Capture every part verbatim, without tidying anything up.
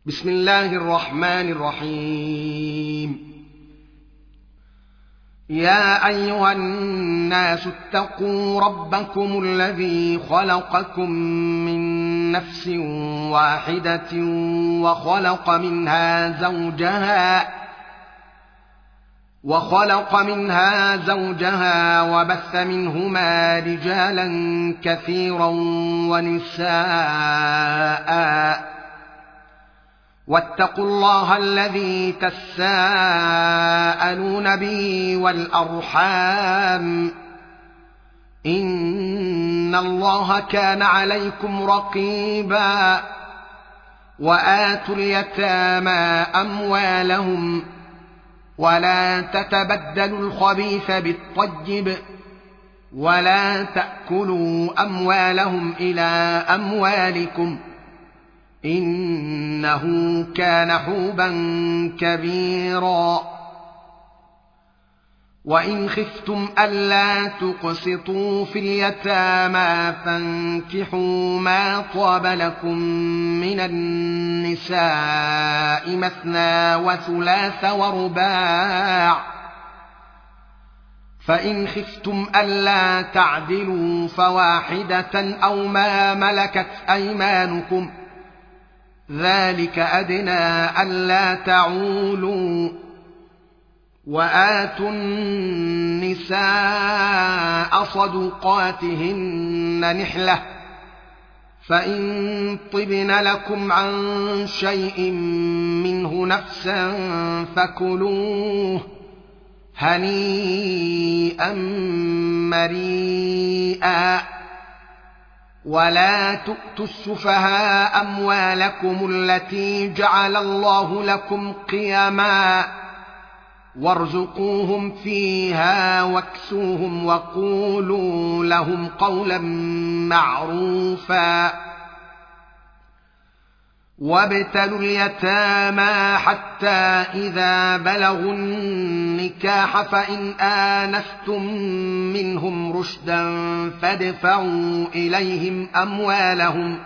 بسم الله الرحمن الرحيم. يا أيها الناس اتقوا ربكم الذي خلقكم من نفس واحدة وخلق منها زوجها وخلق منها زوجها وبث منهما رجالا كثيرا ونساء واتقوا الله الذي تساءلون به والأرحام إن الله كان عليكم رقيبا. وآتوا اليتامى أموالهم ولا تتبدلوا الخبيث بالطيب ولا تأكلوا أموالهم إلى أموالكم إنه كان حوبا كبيرا. وإن خفتم ألا تقسطوا في اليتامى فانكحوا ما طاب لكم من النساء مثنى وثلاث ورباع، فإن خفتم ألا تعدلوا فواحدة أو ما ملكت أيمانكم ذلك أدنى ألا تعولوا. وآتوا النساء صدقاتهن نحلة، فإن طبن لكم عن شيء منه نفسا فكلوه هنيئا مريئا. ولا تؤتوا السفهاء أموالكم التي جعل الله لكم قياما وارزقوهم فيها واكسوهم وقولوا لهم قولا معروفا. وابتلوا اليتامى حتى إذا بلغوا النكاح فإن آنستم منهم رشدا فادفعوا إليهم أموالهم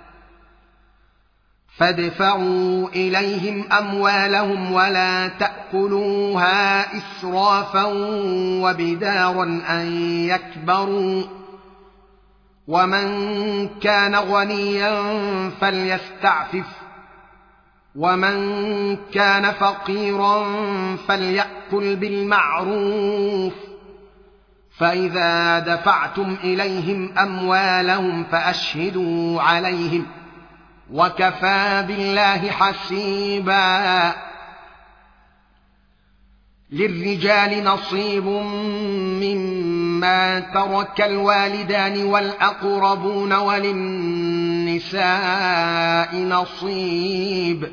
فادفعوا إليهم أموالهم ولا تأكلوها إسرافا وبدارا أن يكبروا. ومن كان غنيا فليستعفف ومن كان فقيرا فليأكل بالمعروف. فإذا دفعتم إليهم أموالهم فأشهدوا عليهم وكفى بالله حسيبا. للرجال نصيب مما ترك الوالدان والأقربون وللنساء نصيب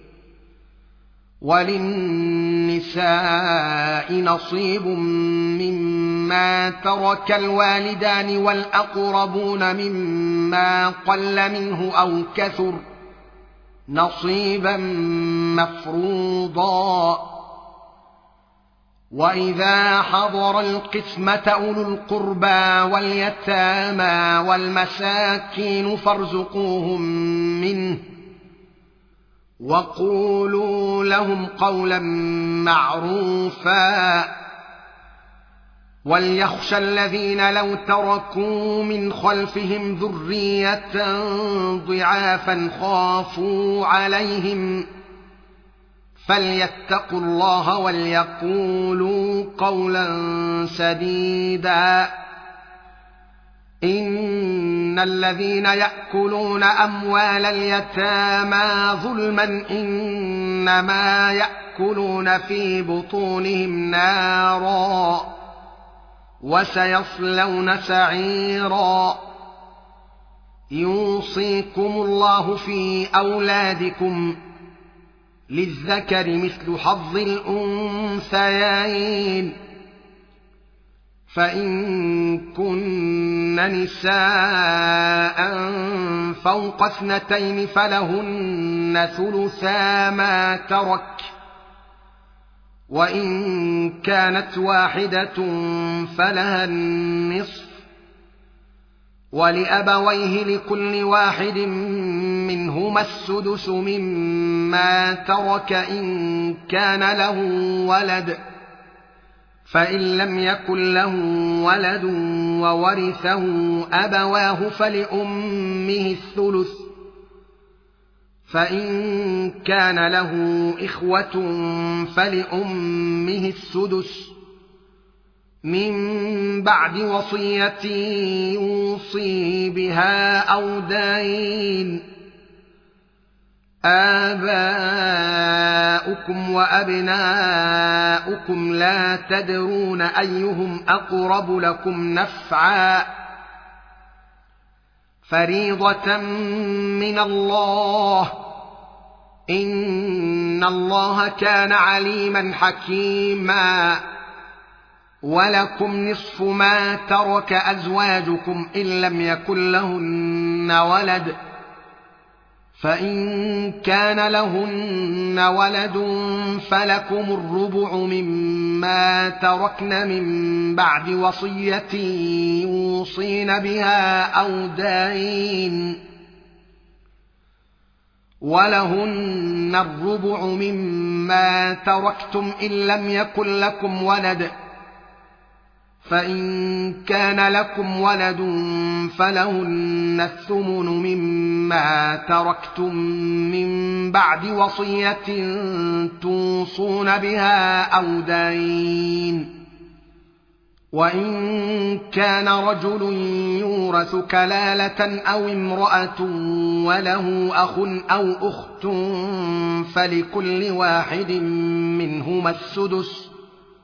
وللنساء نصيب مما ترك الوالدان والأقربون مما قل منه أو كثر نصيبا مفروضا. وإذا حضر القسمة أولو القربى واليتامى والمساكين فارزقوهم منه وقولوا لهم قولا معروفا. وليخشى الذين لو تركوا من خلفهم ذرية ضعافا خافوا عليهم فليتقوا الله وليقولوا قولا سديدا. إن الذين يأكلون أموال اليتامى ظلما إنما يأكلون في بطونهم نارا وسيصلون سعيرا. يوصيكم الله في أولادكم للذكر مثل حظ الأنثيين، فإن كن نساء فوق اثنتين فلهن ثلثا ما ترك، وإن كانت واحدة فلها النصف، ولأبويه لكل واحد منهما السدس مما ترك إن كان له ولد، فإن لم يكن له ولد وورثه أبواه فلأمه الثلث، فإن كان له إخوة فلأمه السدس من بعد وصية يوصي بها أو دين. آباؤكم وأبناؤكم لا تدرون أيهم أقرب لكم نفعا، فريضة من الله، إن الله كان عليما حكيما. ولكم نصف ما ترك أزواجكم إن لم يكن لهن ولد، فإن كان لهن ولد فلكم الربع مما تركن من بعد وصية يوصين بها أو دين، ولهن الربع مما تركتم إن لم يكن لكم ولد، فإن كان لكم ولد فلهن الثمن مما تركتم من بعد وصية توصون بها أو دين. وإن كان رجل يورث كلالة أو امرأة وله أخ أو أخت فلكل واحد منهما السدس،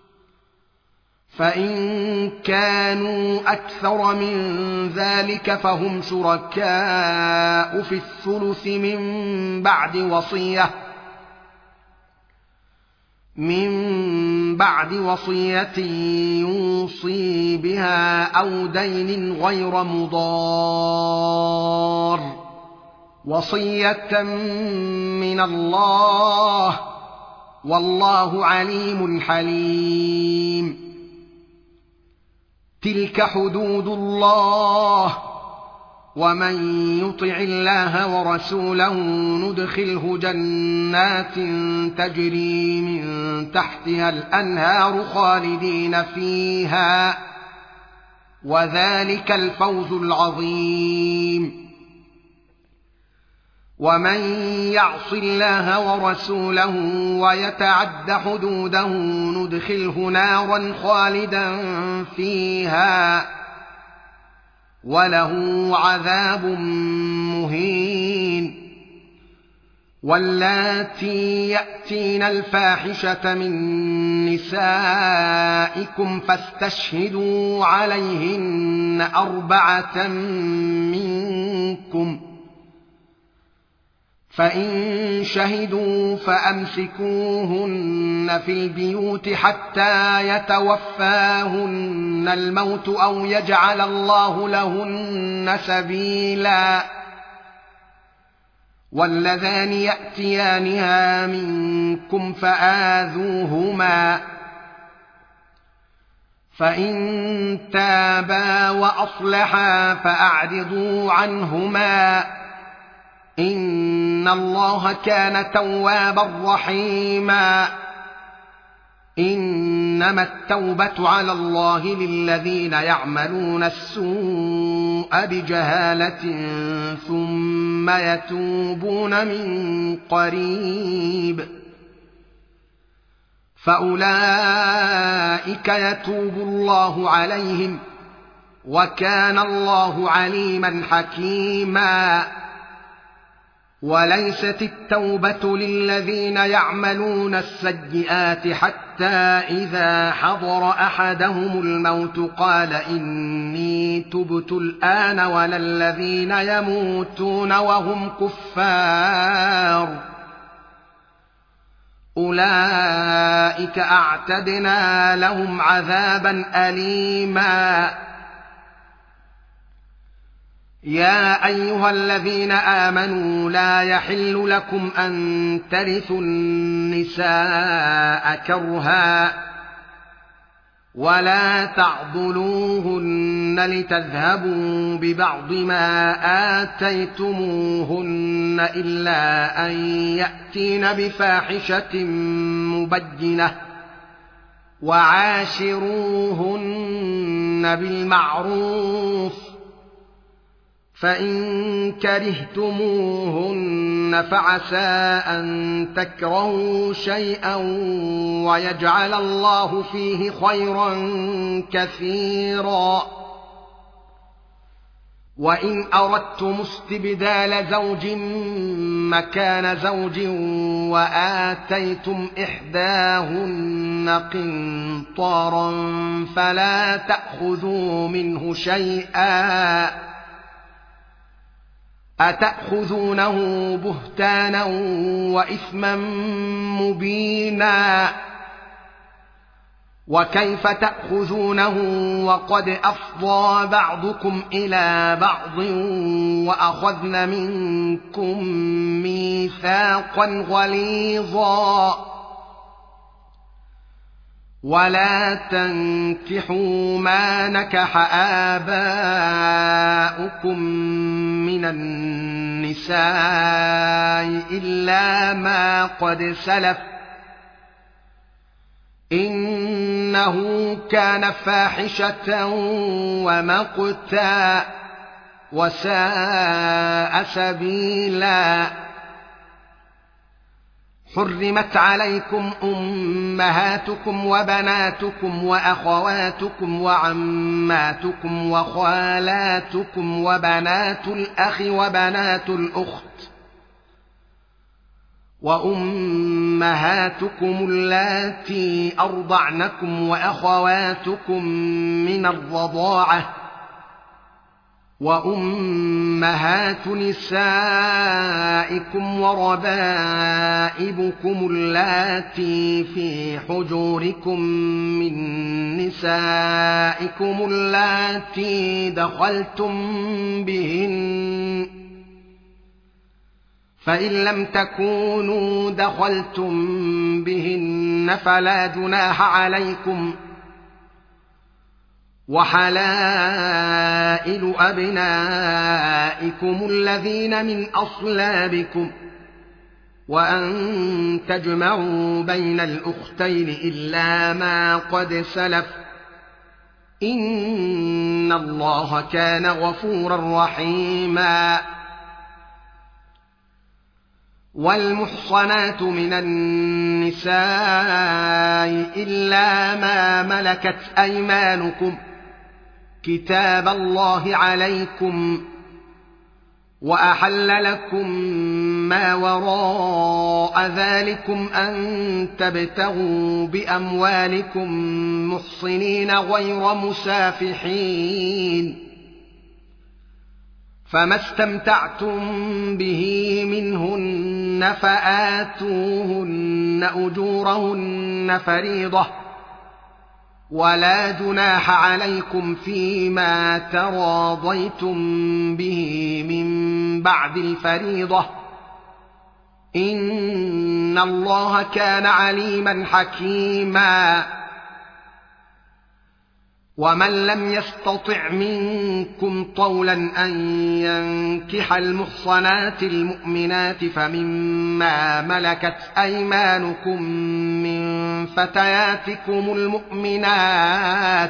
فإن كانوا أكثر من ذلك فهم شركاء في الثلث من بعد وصية من بعد وصية يوصي بها أو دين غير مضار، وصية من الله، والله عليم حليم. تلك حدود الله، ومن يطع الله ورسوله ندخله جنات تجري من تحتها الأنهار خالدين فيها، وذلك الفوز العظيم. ومن يعص الله ورسوله ويتعد حدوده ندخله نارا خالدا فيها، وله عذاب مهين. واللاتي يأتين الفاحشة من نسائكم فاستشهدوا عليهن أربعة منكم، فإن شهدوا فأمسكوهن في البيوت حتى يتوفاهن الموت أو يجعل الله لهن سبيلا. واللذان يأتيانها منكم فآذوهما، فإن تابا وأصلحا فأعرضوا عنهما، إن الله كان توابا رحيما. إنما التوبة على الله للذين يعملون السوء بجهالة ثم يتوبون من قريب فأولئك يتوب الله عليهم، وكان الله عليما حكيما. وليست التوبة للذين يعملون السيئات حتى إذا حضر أحدهم الموت قال إني تبت الآن، ولا الذين يموتون وهم كفار، أولئك أعتدنا لهم عذابا أليما. يا أيها الذين آمنوا لا يحل لكم أن ترثوا النساء كرها، ولا تعضلوهن لتذهبوا ببعض ما آتيتموهن إلا أن يأتين بفاحشة مبينة وعاشروهن بالمعروف فإن كرهتموهن فعسى أن تكرهوا شيئا ويجعل الله فيه خيرا كثيرا وإن أردتم استبدال زوج مكان زوج وآتيتم إحداهن قنطارا فلا تأخذوا منه شيئا أتأخذونه بهتانا وإثما مبينا وكيف تأخذونه وقد أفضى بعضكم إلى بعض وأخذن منكم ميثاقا غليظا ولا تنكحوا ما نكح آباؤكم من النساء إلا ما قد سلف إنه كان فاحشة ومقتا وساء سبيلا حرمت عليكم أمهاتكم وبناتكم وأخواتكم وعماتكم وخالاتكم وبنات الأخ وبنات الأخت وأمهاتكم اللاتي أرضعنكم وأخواتكم من الرضاعة وأمهات نسائكم وربائبكم اللاتي في حجوركم من نسائكم اللاتي دخلتم بهن فإن لم تكونوا دخلتم بهن فلا جناح عليكم وحلائل أبنائكم الذين من أصلابكم وأن تجمعوا بين الأختين إلا ما قد سلف إن الله كان غفورا رحيما والمحصنات من النساء إلا ما ملكت أيمانكم كتاب الله عليكم وأحل لكم ما وراء ذلكم أن تبتغوا بأموالكم محصنين غير مسافحين فما استمتعتم به منهن فآتوهن أجورهن فريضة ولا جناح عليكم فيما تراضيتم به من بعد الفريضة إن الله كان عليما حكيما ومن لم يستطع منكم طولا أن ينكح المحصنات المؤمنات فمما ملكت أيمانكم من فتياتكم المؤمنات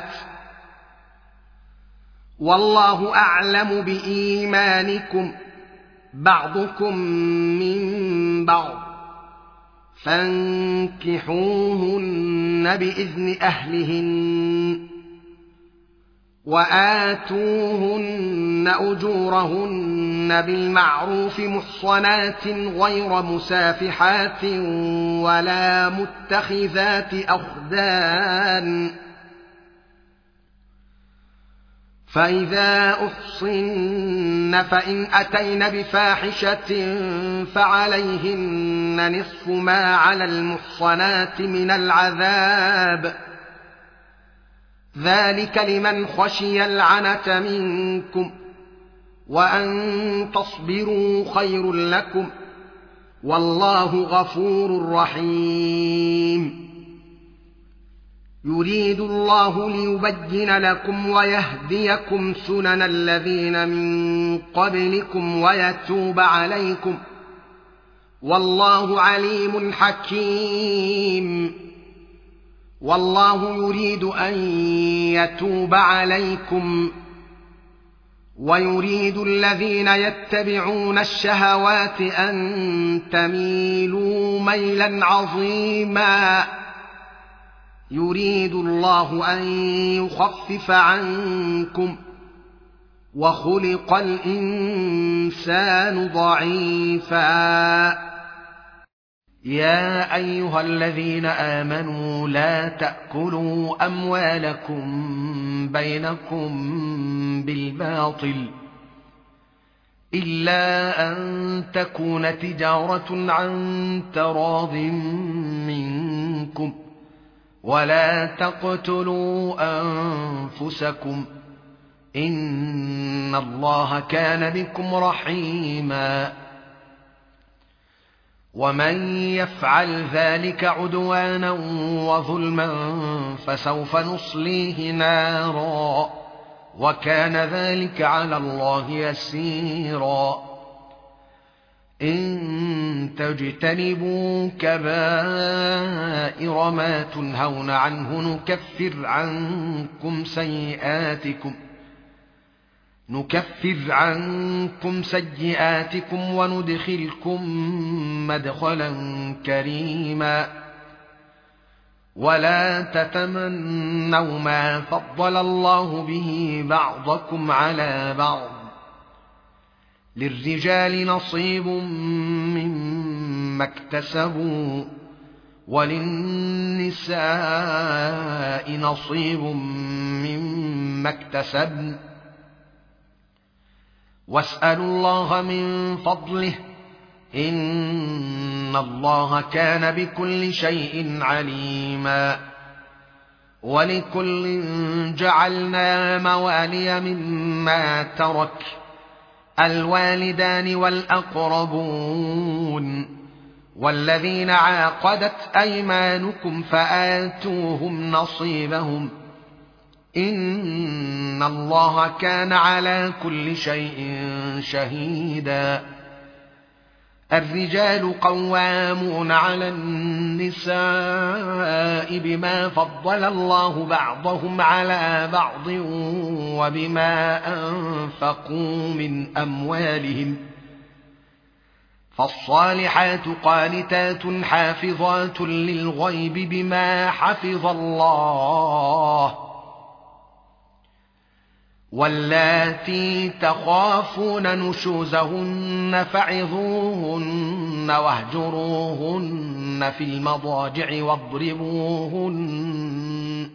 والله أعلم بإيمانكم بعضكم من بعض فانكحوهن بإذن أهلهن وآتوهن أجورهن بالمعروف محصنات غير مسافحات ولا متخذات أخدان فإذا أحصن فإن أتين بفاحشة فعليهن نصف ما على المحصنات من العذاب ذلك لمن خشي العنة منكم وأن تصبروا خير لكم والله غفور رحيم يريد الله ليبين لكم ويهديكم سنن الذين من قبلكم ويتوب عليكم والله عليم حكيم والله يريد أن يتوب عليكم ويريد الذين يتبعون الشهوات أن تميلوا ميلا عظيما يريد الله أن يخفف عنكم وخلق الإنسان ضعيفا يا أيها الذين آمنوا لا تأكلوا أموالكم بينكم بالباطل إلا أن تكون تجارة عن تراض منكم ولا تقتلوا أنفسكم إن الله كان بكم رحيما ومن يفعل ذلك عدوانا وظلما فسوف نصليه نارا وكان ذلك على الله يسيرا إن تجتنبوا كبائر ما تنهون عنه نكفر عنكم سيئاتكم نكفر عنكم سيئاتكم وندخلكم مدخلا كريما ولا تتمنوا ما فضل الله به بعضكم على بعض للرجال نصيب مما اكتسبوا وللنساء نصيب مما اكتسبن واسألوا الله من فضله إن الله كان بكل شيء عليما ولكل جعلنا موالي مما ترك الوالدان والأقربون والذين عاقدت أيمانكم فآتوهم نصيبهم إن الله كان على كل شيء شهيدا الرجال قوامون على النساء بما فضل الله بعضهم على بعض وبما أنفقوا من أموالهم فالصالحات قانتات حافظات للغيب بما حفظ الله واللاتي تخافون نشوزهن فعظوهن واهجروهن في المضاجع واضربوهن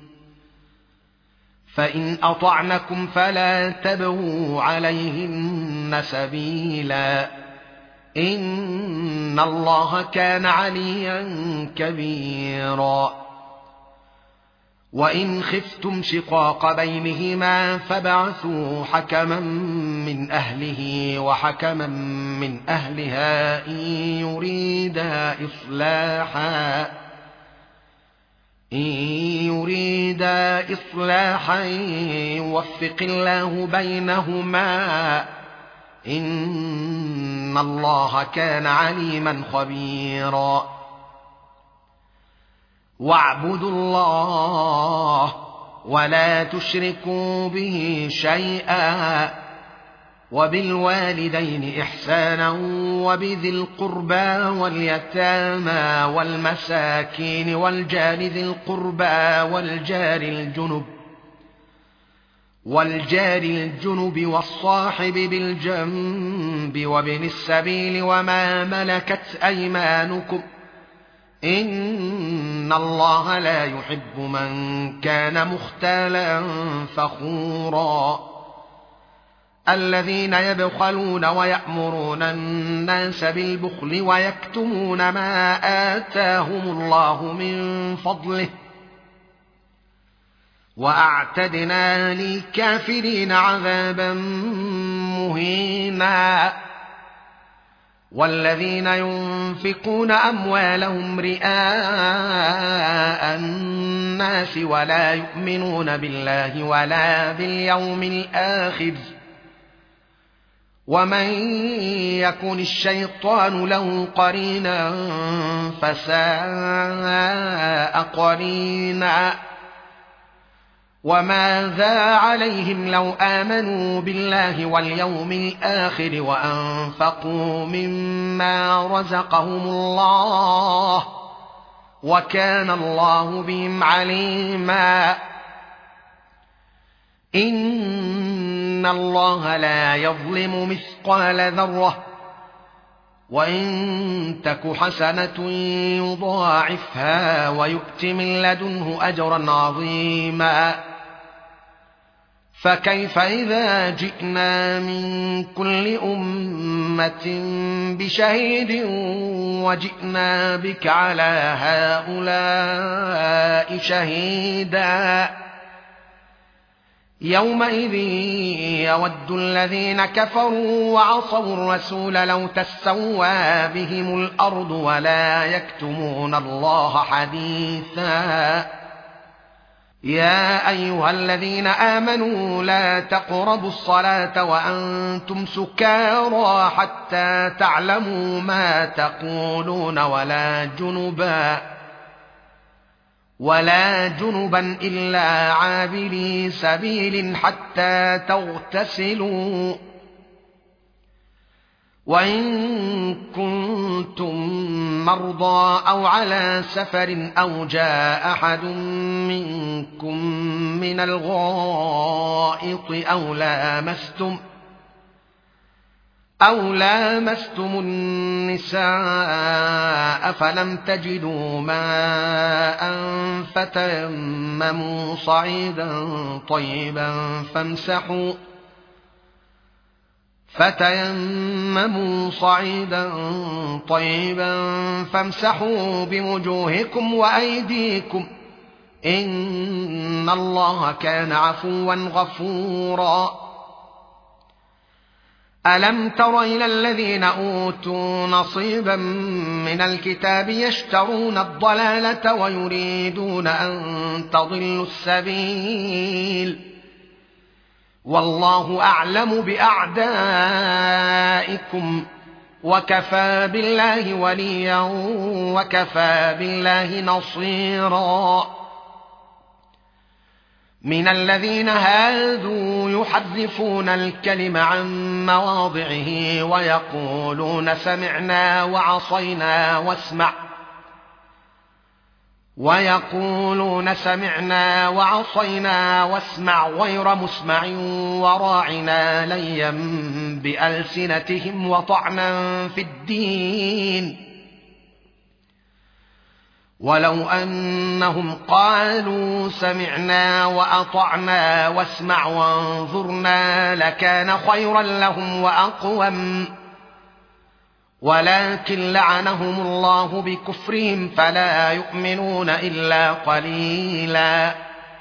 فإن أطعنكم فلا تبغوا عليهن سبيلا إن الله كان عليا كبيرا وإن خفتم شقاق بينهما فابعثوا حكما من أهله وحكما من أهلها إن يريدا إصلاحا إن يريدا إصلاحا يوفق الله بينهما إن الله كان عليما خبيرا واعبدوا الله ولا تشركوا به شيئا وبالوالدين إحسانا وبذي القربى واليتامى والمساكين والجار ذي القربى والجار الجنب والجار الجنب والصاحب بالجنب وابن السبيل وما ملكت أيمانكم إن الله لا يحب من كان مختالا فخورا الذين يبخلون ويأمرون الناس بالبخل ويكتمون ما آتاهم الله من فضله وأعتدنا للكافرين عذابا مهينا والذين ينفقون أموالهم رئاء الناس ولا يؤمنون بالله ولا باليوم الآخر ومن يكن الشيطان له قرينا فساء قرينا وماذا عليهم لو آمنوا بالله واليوم الآخر وأنفقوا مما رزقهم الله وكان الله بهم عليما إن الله لا يظلم مثقال ذرة وإن تك حسنة يضاعفها ويؤت من لدنه أجرا عظيما فكيف إذا جئنا من كل أمة بشهيد وجئنا بك على هؤلاء شهيدا يومئذ يود الذين كفروا وعصوا الرسول لو تسوى بهم الأرض ولا يكتمون الله حديثا يا أيها الذين آمنوا لا تقربوا الصلاة وأنتم سكارى حتى تعلموا ما تقولون ولا جنبا ولا جنبا إلا عابري سبيل حتى تغتسلوا وإن كنتم مرضى أو على سفر أو جاء أحد منكم من الغائط أو لامستم أو لامستم النساء فلم تجدوا ماء فتيمموا صعيدا طيبا فامسحوا فتيمموا صعيدا طيبا فامسحوا بوجوهكم وأيديكم إن الله كان عفوا غفورا ألم تر إلى الذين أوتوا نصيبا من الكتاب يشترون الضلالة ويريدون أن تضلوا السبيل والله أعلم بأعدائكم وكفى بالله وليا وكفى بالله نصيرا من الذين هادوا يحرفون الكلم عن مواضعه ويقولون سمعنا وعصينا واسمع ويقولون سمعنا وعصينا واسمع غير مسمع وراعنا ليا بألسنتهم وطعنا في الدين ولو أنهم قالوا سمعنا وأطعنا واسمع وانظرنا لكان خيرا لهم وأقوم ولكن لعنهم الله بكفرهم فلا يؤمنون إلا قليلا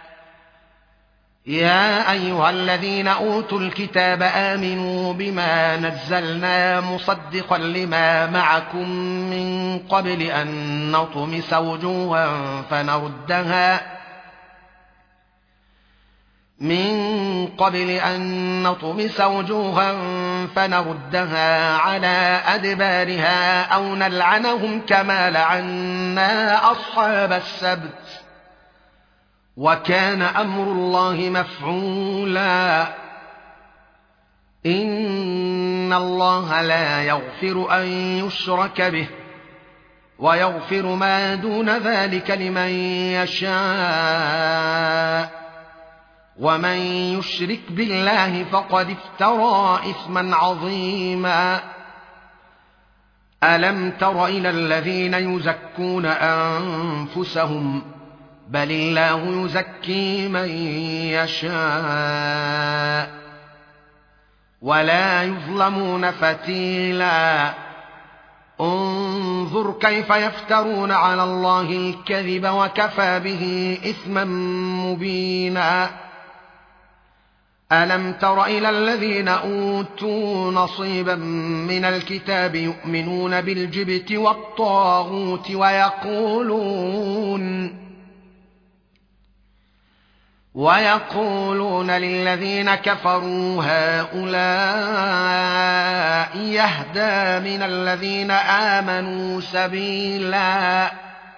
يا أيها الذين أوتوا الكتاب آمنوا بما نزلنا مصدقا لما معكم من قبل أن نطمس وجوها فنردها من قبل أن نطمس وجوها فنردها على أدبارها أو نلعنهم كما لعنا أصحاب السبت وكان أمر الله مفعولا إن الله لا يغفر أن يشرك به ويغفر ما دون ذلك لمن يشاء ومن يشرك بالله فقد افترى إثما عظيما ألم تر إلى الذين يزكون أنفسهم بل الله يزكي من يشاء ولا يظلمون فتيلا انظر كيف يفترون على الله الكذب وكفى به إثما مبينا ألم تر إلى الذين أوتوا نصيبا من الكتاب يؤمنون بالجبت والطاغوت ويقولون ويقولون للذين كفروا هؤلاء يهدى من الذين آمنوا سبيلا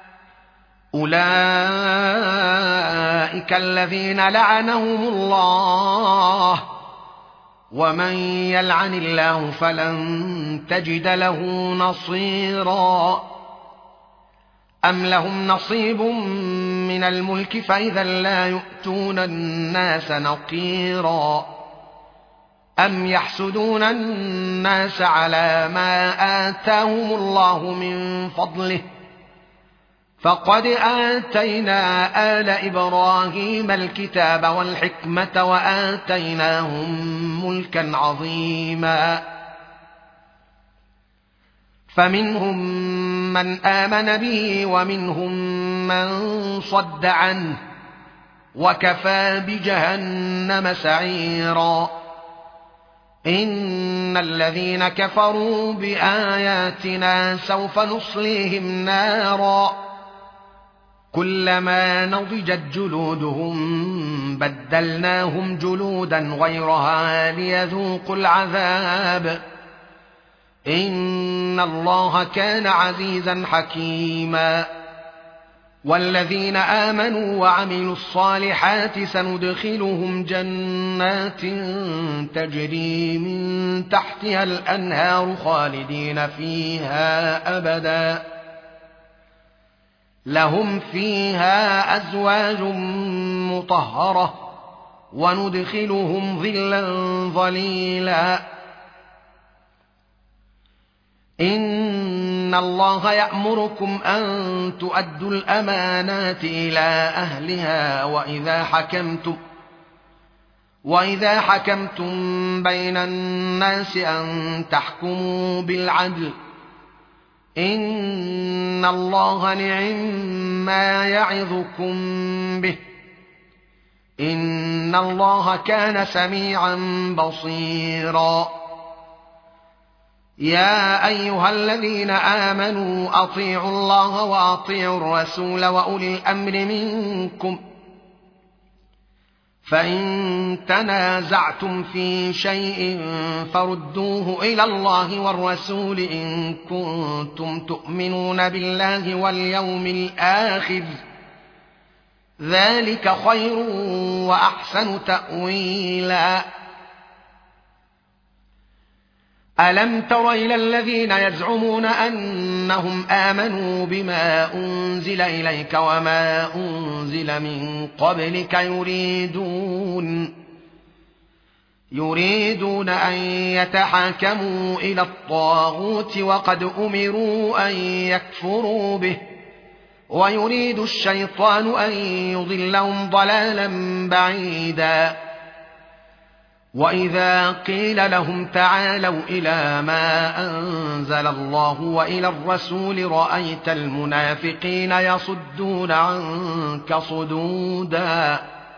أولئك الذين لعنهم الله ومن يلعن الله فلن تجد له نصيرا أم لهم نصيب من الملك فإذا لا يؤتون الناس نقيرا أم يحسدون الناس على ما آتاهم الله من فضله فقد آتينا آل إبراهيم الكتاب والحكمة وآتيناهم ملكا عظيما فمنهم من آمن به ومنهم من صد عنه وكفى بجهنم سعيرا إن الذين كفروا بآياتنا سوف نصليهم نارا كلما نضجت جلودهم بدلناهم جلودا غيرها ليذوقوا العذاب إن الله كان عزيزا حكيما والذين آمنوا وعملوا الصالحات سندخلهم جنات تجري من تحتها الأنهار خالدين فيها أبدا لهم فيها أزواج مطهرة وندخلهم ظلا ظليلا إن الله يأمركم أن تؤدوا الأمانات إلى أهلها وإذا حكمتم وإذا حكمتم بين الناس أن تحكموا بالعدل إن الله نعم ما يعظكم به إن الله كان سميعا بصيرا يا أيها الذين آمنوا أطيعوا الله وأطيعوا الرسول وأولي الأمر منكم فإن تنازعتم في شيء فردوه إلى الله والرسول إن كنتم تؤمنون بالله واليوم الآخر ذلك خير وأحسن تأويلا ألم تر إلى الذين يزعمون أنهم آمنوا بما أنزل إليك وما أنزل من قبلك يريدون يريدون أن يتحاكموا إلى الطاغوت وقد أمروا أن يكفروا به ويريد الشيطان أن يضلهم ضلالا بعيدا وإذا قيل لهم تعالوا إلى ما أنزل الله وإلى الرسول رأيت المنافقين يصدون عنك صدودا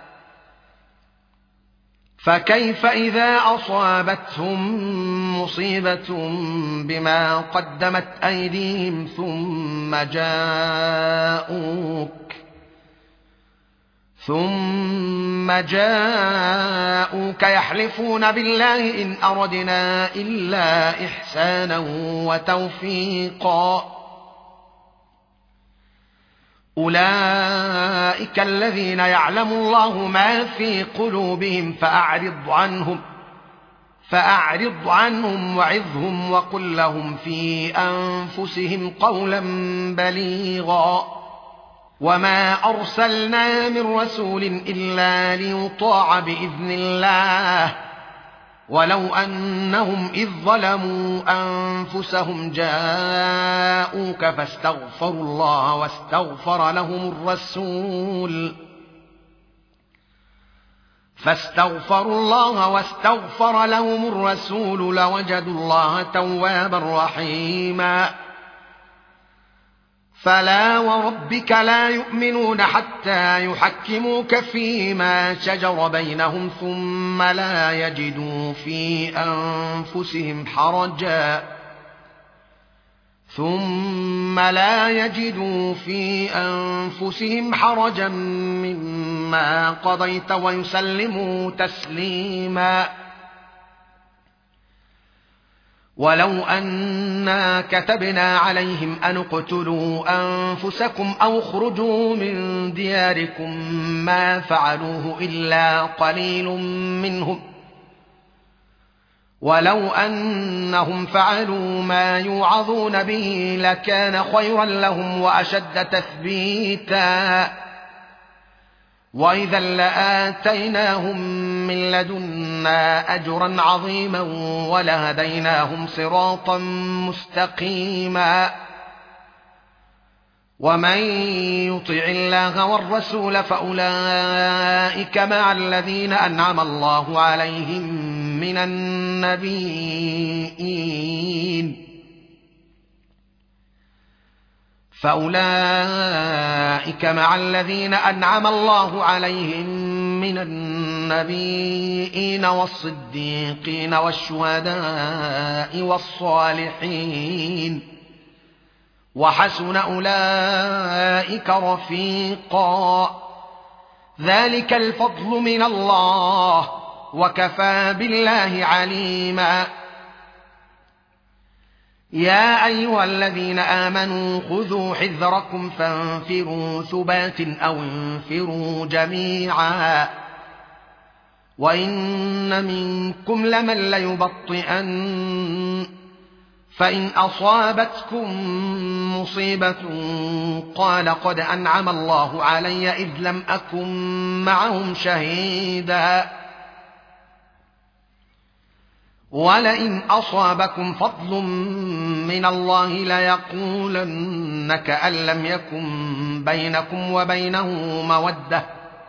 فكيف إذا أصابتهم مصيبة بما قدمت أيديهم ثم جاءوك ثم جاءوك يحلفون بالله إن أردنا إلا إحسانا وتوفيقا أولئك الذين يعلم الله ما في قلوبهم فأعرض عنهم فأعرض عنهم وعظهم وقل لهم في أنفسهم قولا بليغا وما أرسلنا من رسول إلا ليطاع بإذن الله ولو أنهم إذ ظلموا أنفسهم جاءوك فاستغفروا الله واستغفر لهم الرسول فاستغفروا الله واستغفر لهم الرسول لوجدوا الله توابا رحيما فلا وربك لا يؤمنون حتى يحكموك فيما شجر بينهم ثم لا يجدوا في أنفسهم حرجا ثم لا يجدوا في أنفسهم حرجا مما قضيت ويسلموا تسليما. ولو أنا كتبنا عليهم أن اقتلوا أنفسكم أو اخرجوا من دياركم ما فعلوه إلا قليل منهم ولو أنهم فعلوا ما يوعظون به لكان خيرا لهم وأشد تثبيتا وإذا لآتيناهم من لدنا أجرا عظيما ولهديناهم صراطا مستقيما. ومن يطع الله والرسول فأولئك مع الذين أنعم الله عليهم من النبيين فأولئك مع الذين أنعم الله عليهم من النبيين والصديقين والشهداء والصالحين وحسن أولئك رفيقا. ذلك الفضل من الله وكفى بالله عليما. يا أيها الذين آمنوا خذوا حذركم فانفروا ثبات أو انفروا جميعا وإن منكم لمن ليبطئن فإن أصابتكم مصيبة قال قد أنعم الله علي إذ لم أكن معهم شهيدا ولئن أصابكم فضل من الله ليقولن كأن لم يكن بينكم وبينه مودة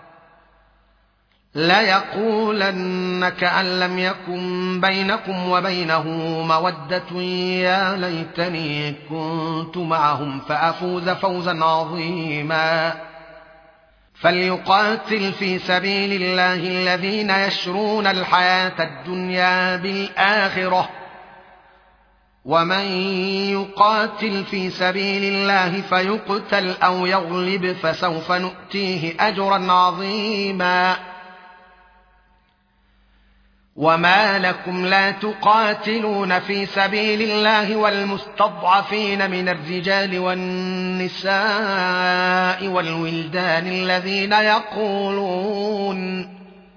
ليقولن كأن لم يكن بينكم وبينه مودة يا ليتني كنت معهم فأفوز فوزا عظيما. فليقاتل في سبيل الله الذين يشرون الحياة الدنيا بالآخرة ومن يقاتل في سبيل الله فيقتل أو يغلب فسوف نؤتيه أجرا عظيما. وما لكم لا تقاتلون في سبيل الله والمستضعفين من الرجال والنساء والولدان الذين يقولون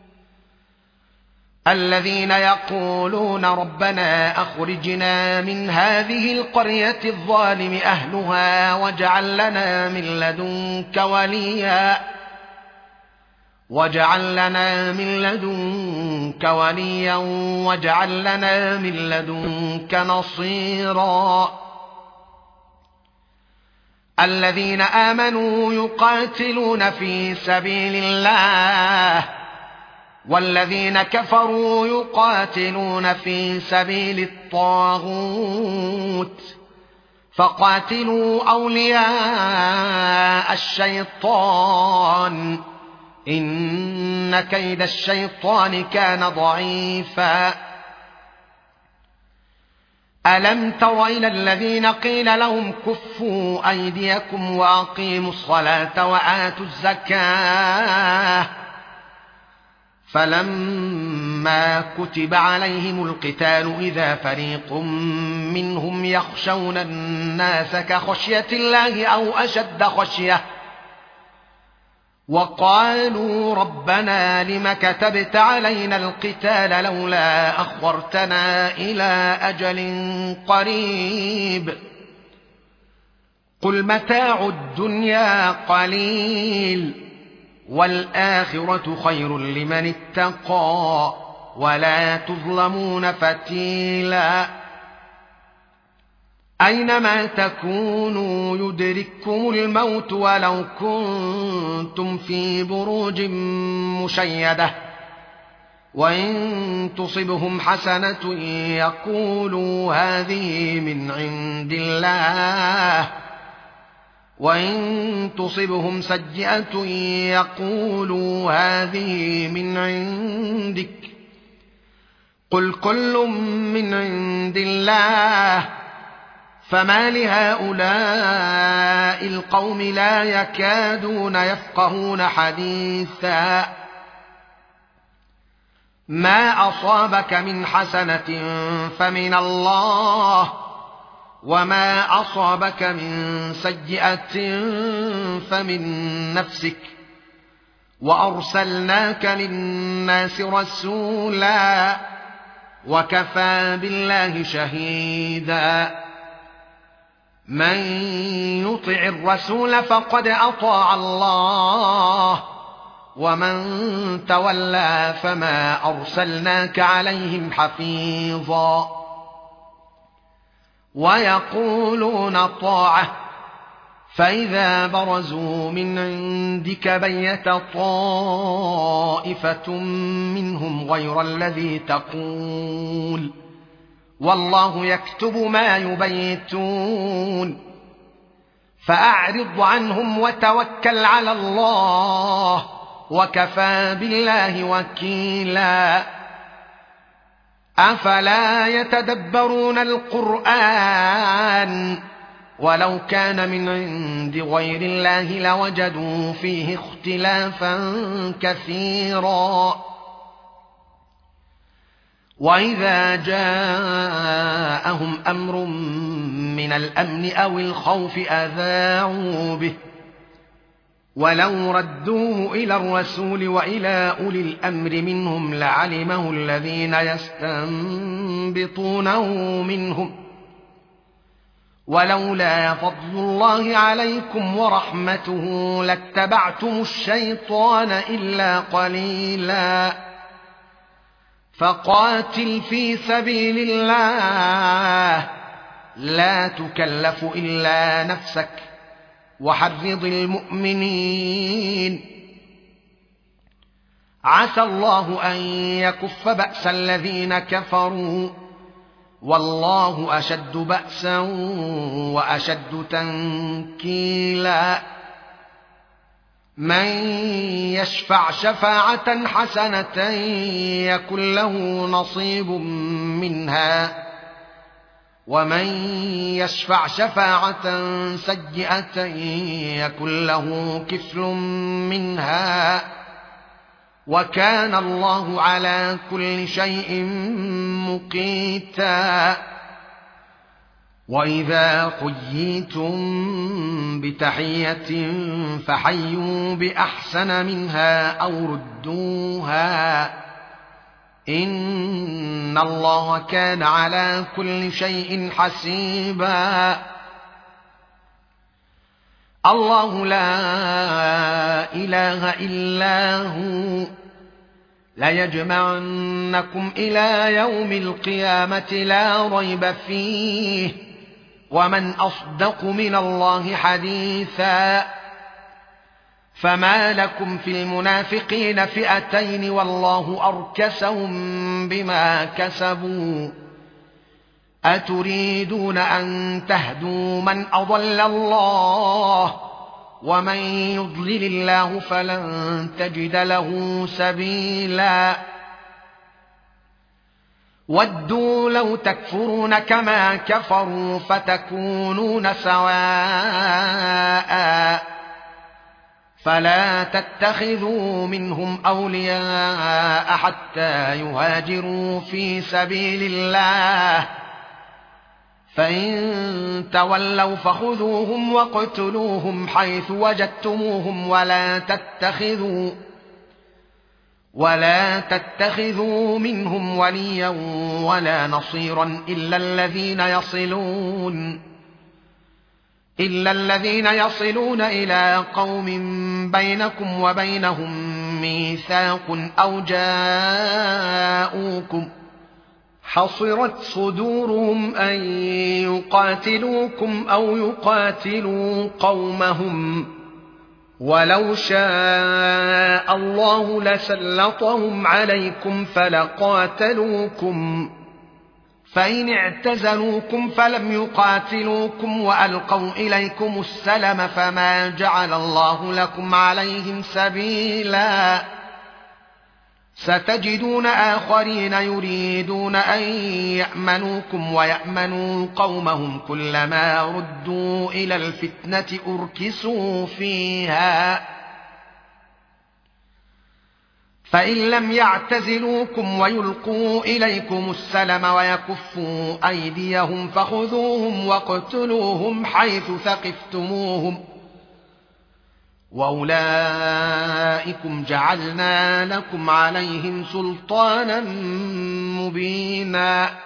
الذين يقولون ربنا أخرجنا من هذه القرية الظالم أهلها واجعل لنا من لدنك وليا واجعل لنا من لدنك وليا واجعل لنا من لدنك نصيرا. الذين آمنوا يقاتلون في سبيل الله والذين كفروا يقاتلون في سبيل الطاغوت فقاتلوا أولياء الشيطان إن كيد الشيطان كان ضعيفا. ألم تر إلى الذين قيل لهم كفوا أيديكم وأقيموا الصلاة وآتوا الزكاة فلما كتب عليهم القتال إذا فريق منهم يخشون الناس كخشية الله أو أشد خشية وقالوا ربنا لم كتبت علينا القتال لولا أخرتنا إلى أجل قريب قل متاع الدنيا قليل والآخرة خير لمن اتقى ولا تظلمون فتيلا. أينما تكونوا يدرككم الموت ولو كنتم في بروج مشيدة وإن تصبهم حسنة يقولوا هذه من عند الله وإن تصبهم سيئة يقولوا هذه من عندك قل كل من عند الله فما لهؤلاء القوم لا يكادون يفقهون حديثا ما أصابك من حسنة فمن الله وما أصابك من سيئة فمن نفسك وأرسلناك للناس رسولا وكفى بالله شهيدا من يطع الرسول فقد أطاع الله ومن تولى فما أرسلناك عليهم حفيظا ويقولون طاعة فإذا برزوا من عندك بيت طائفة منهم غير الذي تقول والله يكتب ما يبيتون فأعرض عنهم وتوكل على الله وكفى بالله وكيلا أفلا يتدبرون القرآن ولو كان من عند غير الله لوجدوا فيه اختلافا كثيرا وإذا جاءهم أمر من الأمن أو الخوف أذاعوا به ولو ردوه إلى الرسول وإلى أولي الأمر منهم لعلمه الذين يستنبطونه منهم ولولا فضل الله عليكم ورحمته لاتبعتم الشيطان إلا قليلا فقاتل في سبيل الله لا تكلف إلا نفسك وحرض المؤمنين عسى الله أن يكف بأس الذين كفروا والله أشد بأسا وأشد تنكيلا من يشفع شفاعة حسنة يكن له نصيب منها ومن يشفع شفاعة سيئة يكن له كفل منها وكان الله على كل شيء مقيتا وإذا حييتم بتحية فحيوا بأحسن منها أو ردوها إن الله كان على كل شيء حسيبا الله لا إله إلا هو ليجمعنكم إلى يوم القيامة لا ريب فيه ومن أصدق من الله حديثا فما لكم في المنافقين فئتين والله أركسهم بما كسبوا أتريدون أن تهدوا من أضل الله ومن يضلل الله فلن تجد له سبيلا ودوا لو تكفرون كما كفروا فتكونون سواء فلا تتخذوا منهم أولياء حتى يهاجروا في سبيل الله فإن تولوا فخذوهم واقتلوهم حيث وجدتموهم ولا تتخذوا ولا تتخذوا منهم وليا ولا نصيرا إلا الذين يصلون إلا الذين يصلون إلى قوم بينكم وبينهم ميثاق أو جاءوكم حصرت صدورهم أن يقاتلوكم أو يقاتلوا قومهم ولو شاء الله لسلطهم عليكم فلقاتلوكم فإن اعتزلوكم فلم يقاتلوكم وألقوا إليكم السلم فما جعل الله لكم عليهم سبيلا ستجدون آخرين يريدون أن يأمنوكم ويأمنوا قومهم كلما ردوا إلى الفتنة أركسوا فيها فإن لم يعتزلوكم ويلقوا إليكم السلم ويكفوا أيديهم فخذوهم واقتلوهم حيث ثقفتموهم وأولئكم جعلنا لكم عليهم سلطانا مبينا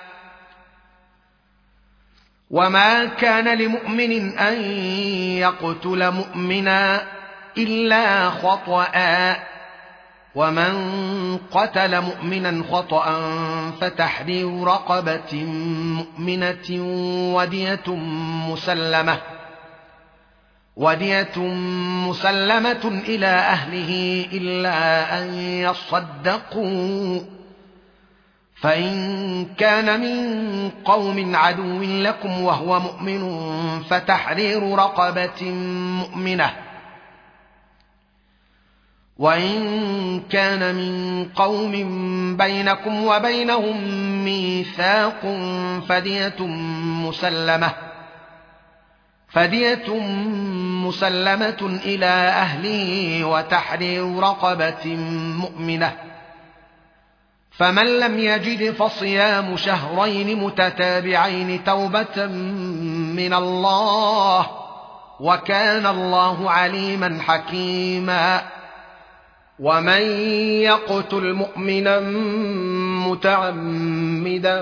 وما كان لمؤمن أن يقتل مؤمنا إلا خطأ ومن قتل مؤمنا خطأ فتحرير رقبة مؤمنة ودية مسلمة ودية مسلمة إلى أهله إلا أن يصدقوا فإن كان من قوم عدو لكم وهو مؤمن فتحرير رقبة مؤمنة وإن كان من قوم بينكم وبينهم ميثاق فدية مسلمة فدية مسلمة إلى أهله وتحرير رقبة مؤمنة فمن لم يجد فصيام شهرين متتابعين توبة من الله وكان الله عليما حكيما ومن يقتل مؤمنا متعمدا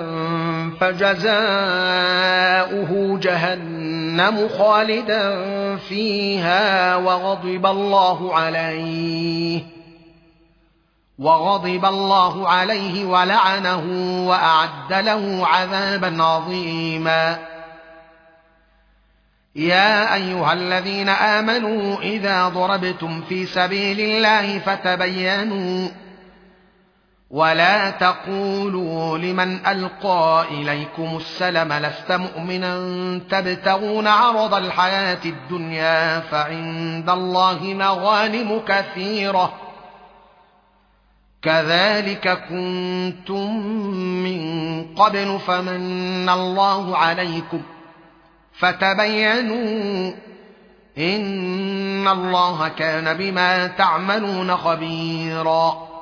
فجزاؤه جهنم خالدا فيها وغضب الله عليه وغضب الله عليه ولعنه وأعد له عذابا عظيما يا أيها الذين آمنوا إذا ضربتم في سبيل الله فتبينوا ولا تقولوا لمن ألقى إليكم السلم لست مؤمنا تبتغون عرض الحياة الدنيا فعند الله مغانم كثيرة كذلك كنتم من قبل فمن الله عليكم فتبينوا إن الله كان بما تعملون خبيرا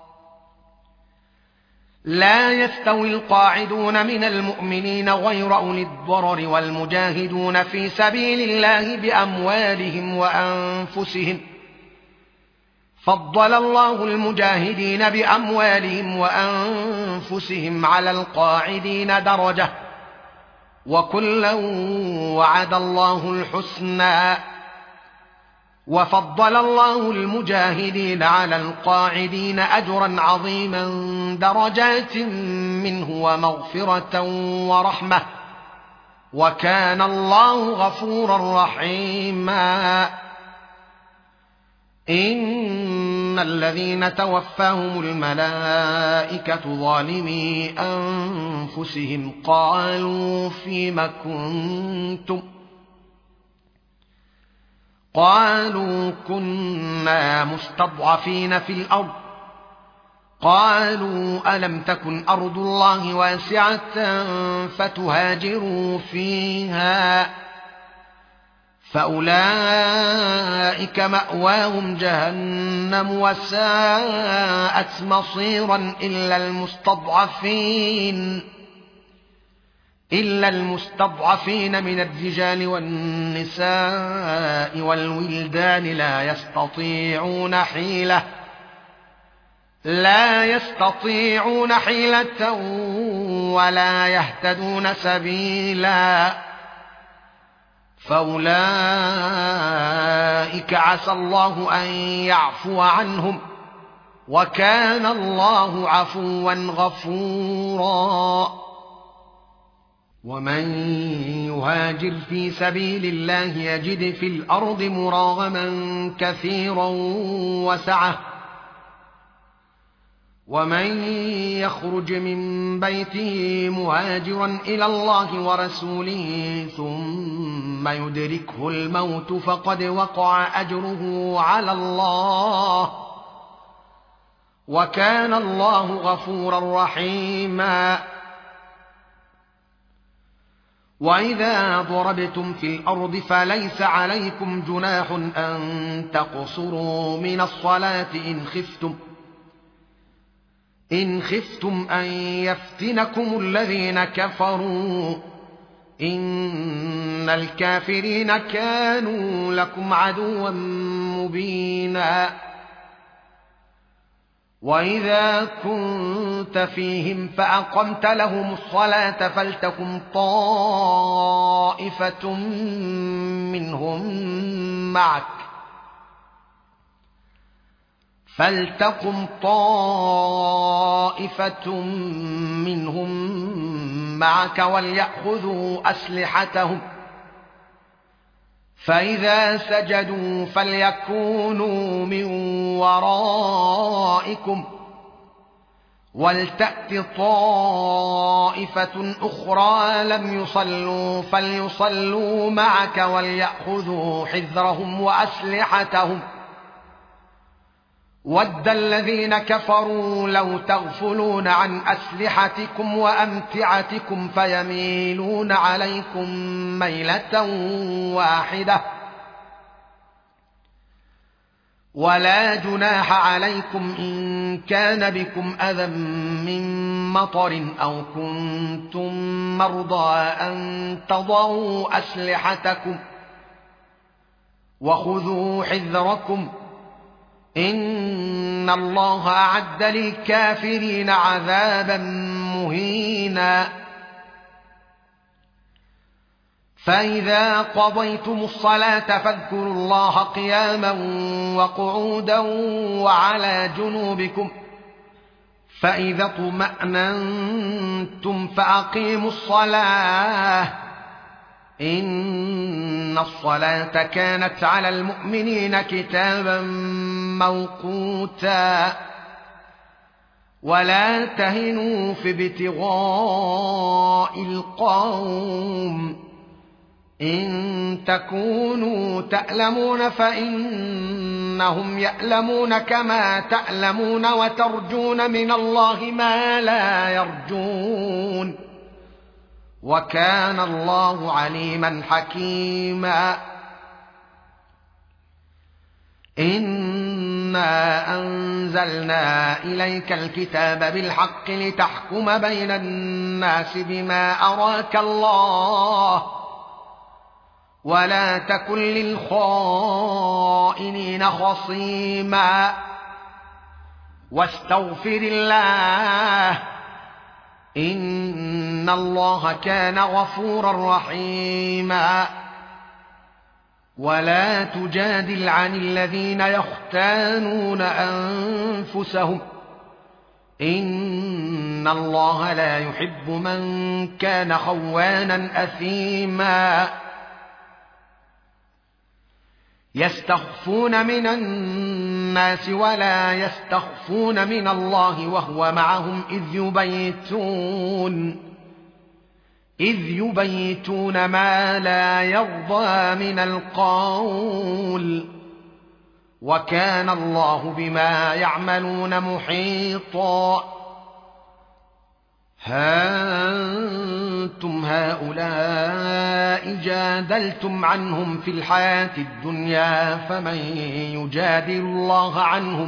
لا يستوي القاعدون من المؤمنين غير أولي الضرر والمجاهدون في سبيل الله بأموالهم وأنفسهم فضل الله المجاهدين بأموالهم وأنفسهم على القاعدين درجة وكلا وعد الله الحسنى وفضل الله المجاهدين على القاعدين أجرا عظيما درجات منه ومغفرة ورحمة وكان الله غفورا رحيما إن الذين توفاهم الملائكة ظالمي أنفسهم قالوا فيم كنتم قالوا كنا مستضعفين في الأرض قالوا ألم تكن أرض الله واسعة فتهاجروا فيها فأولئك مأواهم جهنم وساءت مصيرا إلا المستضعفين إلا المستضعفين من الرجال والنساء والولدان لا يستطيعون حيلة لا يستطيعون حيلة ولا يهتدون سبيلا فأولئك عسى الله أن يعفو عنهم وكان الله عفوا غفورا ومن يهاجر في سبيل الله يجد في الأرض مراغما كثيرا وسعة ومن يخرج من بيته مهاجرا إلى الله ورسوله ثم يدركه الموت فقد وقع أجره على الله وكان الله غفورا رحيما. وإذا ضربتم في الأرض فليس عليكم جناح أن تقصروا من الصلاة إن خفتم إن خفتم أن يفتنكم الذين كفروا إن الكافرين كانوا لكم عدوا مبينا. وإذا كنت فيهم فأقمت لهم الصلاة فلتكن طائفة منهم معك فلتقم طائفة منهم معك وليأخذوا أسلحتهم فإذا سجدوا فليكونوا من ورائكم ولتأت طائفة أخرى لم يصلوا فليصلوا معك وليأخذوا حذرهم وأسلحتهم ود الذين كفروا لو تغفلون عن أسلحتكم وأمتعتكم فيميلون عليكم ميلة واحدة ولا جناح عليكم إن كان بكم أذى من مطر أو كنتم مرضى أن تضعوا أسلحتكم وخذوا حذركم إن الله أعد للكافرين عذابا مهينا. فإذا قضيتم الصلاة فاذكروا الله قياما وقعودا وعلى جنوبكم فإذا اطمأننتم فأقيموا الصلاة إن الصلاة كانت على المؤمنين كتابا موقوتا. ولا تهنوا في ابتغاء القوم إن تكونوا تألمون فإنهم يألمون كما تألمون وترجون من الله ما لا يرجون وكان الله عليما حكيما. إنا أنزلنا إليك الكتاب بالحق لتحكم بين الناس بما أراك الله ولا تكن للخائنين خصيما واستغفر الله إن الله كان غفورا رحيما. ولا تجادل عن الذين يختانون أنفسهم إن الله لا يحب من كان خوانا أثيما. يستخفون من الناس ولا يستخفون من الله وهو معهم إذ يبيتون إذ يبيتون ما لا يرضى من القول وكان الله بما يعملون محيطا. ها أنتم هؤلاء جادلتم عنهم في الحياة الدنيا فمن يجادل الله عنهم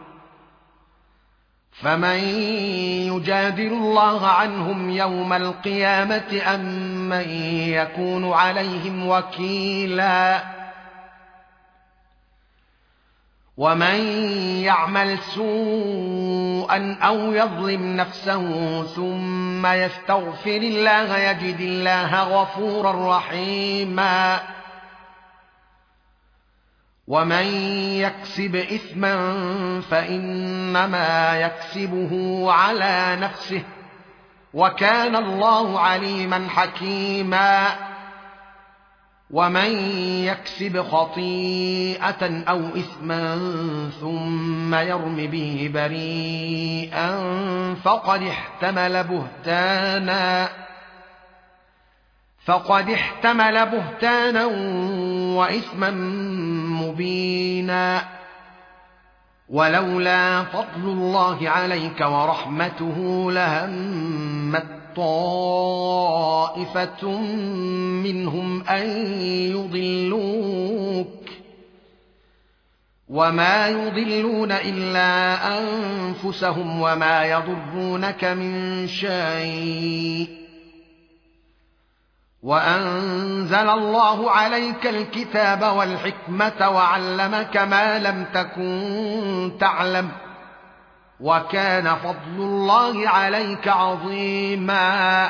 فمن يجادل الله عنهم يوم القيامة أم من يكون عليهم وكيلا. ومن يعمل سوءا أو يظلم نفسه ثم يستغفر الله يجد الله غفورا رحيما. ومن يكسب إثما فإنما يكسبه على نفسه وكان الله عليما حكيما. ومن يكسب خطيئة أو إثما ثم يرم به بريئا فقد احتمل بهتانا فقد احتمل بهتانا وإثما مبينا ولولا فضل الله عليك ورحمته لهمت طائفة منهم أن يضلوك وما يضلون إلا أنفسهم وما يضرونك من شيء وأنزل الله عليك الكتاب والحكمة وعلمك ما لم تكن تعلم وكان فضل الله عليك عظيما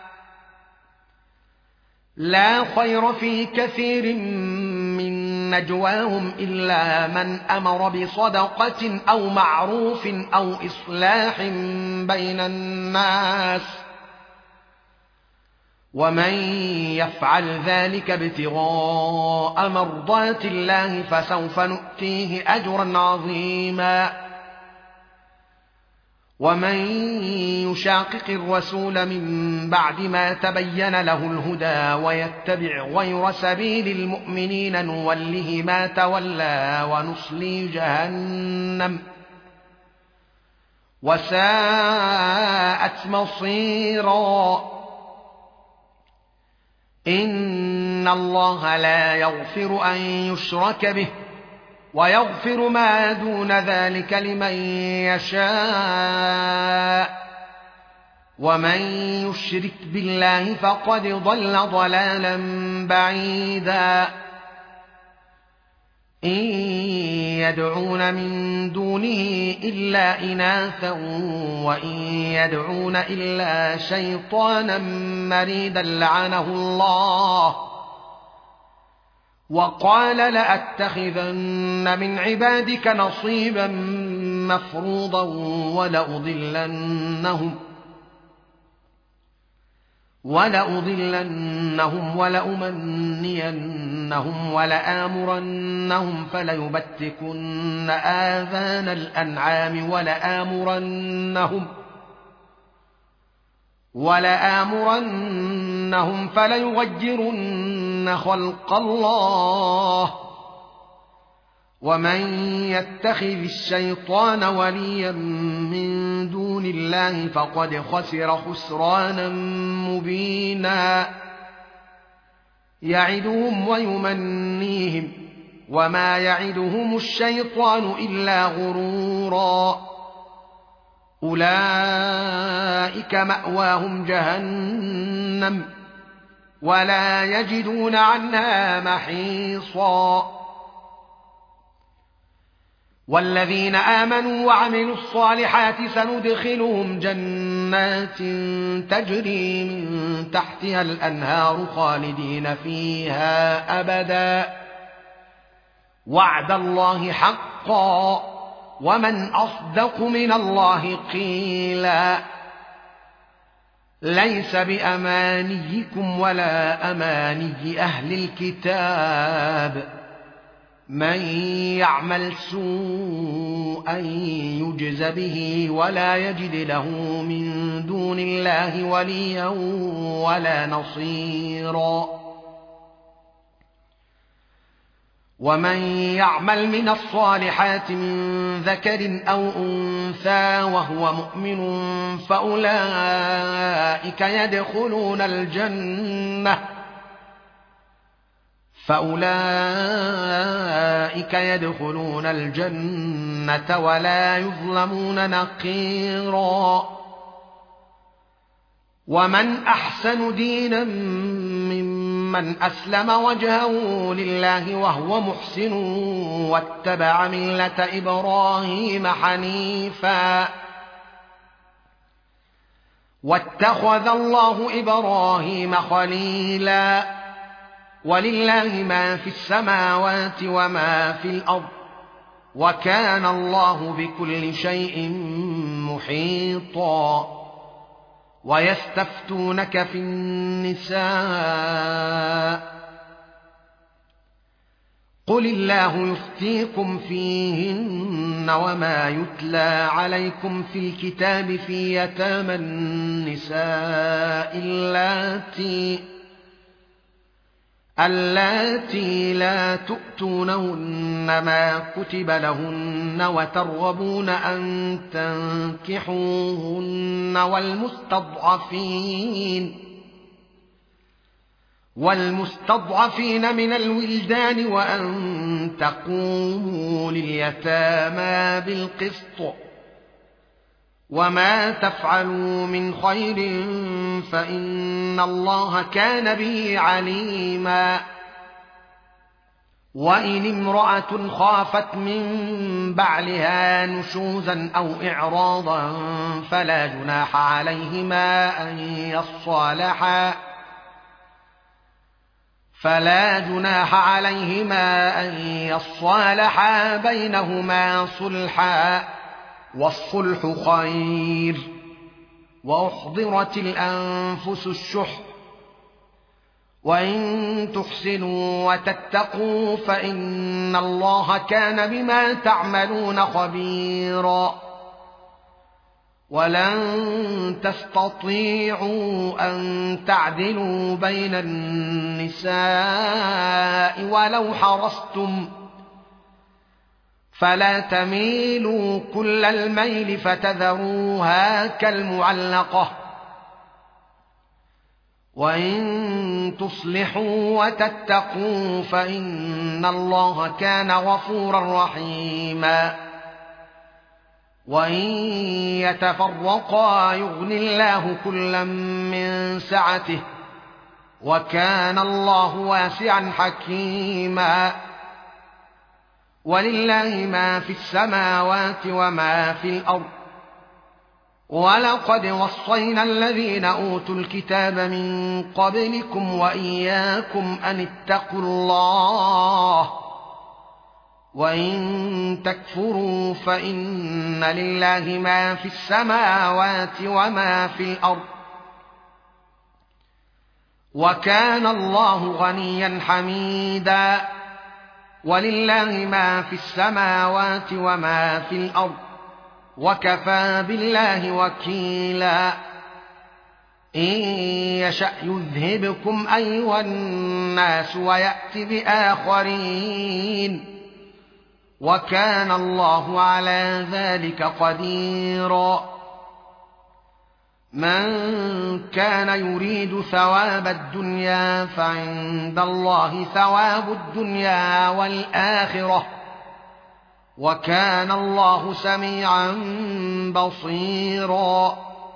لا خير في كثير من نجواهم إلا من أمر بصدقة أو معروف أو إصلاح بين الناس ومن يفعل ذلك ابتغاء مرضات الله فسوف نؤتيه أجرا عظيما ومن يشاقق الرسول من بعد ما تبين له الهدى ويتبع غير سبيل المؤمنين نوله ما تولى ونصلي جهنم وساءت مصيرا إن الله لا يغفر أن يشرك به ويغفر ما دون ذلك لمن يشاء ومن يشرك بالله فقد ضل ضلالا بعيدا إن يدعون من دونه إلا إناثا وإن يدعون إلا شيطانا مريدا لعنه الله وقال لأتخذن من عبادك نصيبا مفروضا ولأضلنهم ولأضلنهم ولأمنينهم ولآمرنهم فليبتكن آذان الأنعام ولآمرنهم ولآمرنهم فليغيرن خلق الله ومن يتخذ الشيطان وليا من دون الله فقد خسر خسرانا مبينا يعدهم ويمنيهم وما يعدهم الشيطان إلا غرورا أولئك مأواهم جهنم ولا يجدون عنها محيصا والذين آمنوا وعملوا الصالحات سندخلهم جنات تجري من تحتها الأنهار خالدين فيها أبدا وعد الله حقا ومن أصدق من الله قيلا ليس بأمانيكم ولا أماني أهل الكتاب من يعمل سوءا يجز به ولا يجد له من دون الله وليا ولا نصيرا ومن يعمل من الصالحات من ذكر أو أنثى وهو مؤمن فأولئك يدخلون الجنة فأولئك يدخلون الجنة ولا يظلمون نقيرا ومن أحسن دينا ممن أسلم وجهه لله وهو محسن واتبع ملة إبراهيم حنيفا واتخذ الله إبراهيم خليلا ولله ما في السماوات وما في الأرض وكان الله بكل شيء محيطا ويستفتونك في النساء قل الله يفتيكم فيهن وما يتلى عليكم في الكتاب في يتامى النساء اللاتي اللاتي لا تؤتونهن ما كتب لهن وترغبون أن تنكحوهن والمستضعفين والمستضعفين من الولدان وأن تقوموا لليتامى بالقسط وما تفعلوا من خير فإن الله كان به عليما وإن امرأة خافت من بعلها نشوزا أو إعراضا فلا جناح عليهما أن يصالحا فلا جناح عليهما أن يصالحا بينهما صلحا والصلح خير وأحضرت الأنفس الشح وإن تحسنوا وتتقوا فإن الله كان بما تعملون خبيرا ولن تستطيعوا أن تعدلوا بين النساء ولو حرصتم فلا تميلوا كل الميل فتذروها كالمعلقة وإن تصلحوا وتتقوا فإن الله كان غفورا رحيما وإن يتفرقا يغني الله كلا من سعته وكان الله واسعا حكيما ولله ما في السماوات وما في الأرض ولقد وصينا الذين أوتوا الكتاب من قبلكم وإياكم أن اتقوا الله وإن تكفروا فإن لله ما في السماوات وما في الأرض وكان الله غنيا حميدا ولله ما في السماوات وما في الأرض وكفى بالله وكيلا إن يشأ يذهبكم أيها الناس ويأت بآخرين وكان الله على ذلك قديرا من كان يريد ثواب الدنيا فعند الله ثواب الدنيا والآخرة وكان الله سميعا بصيرا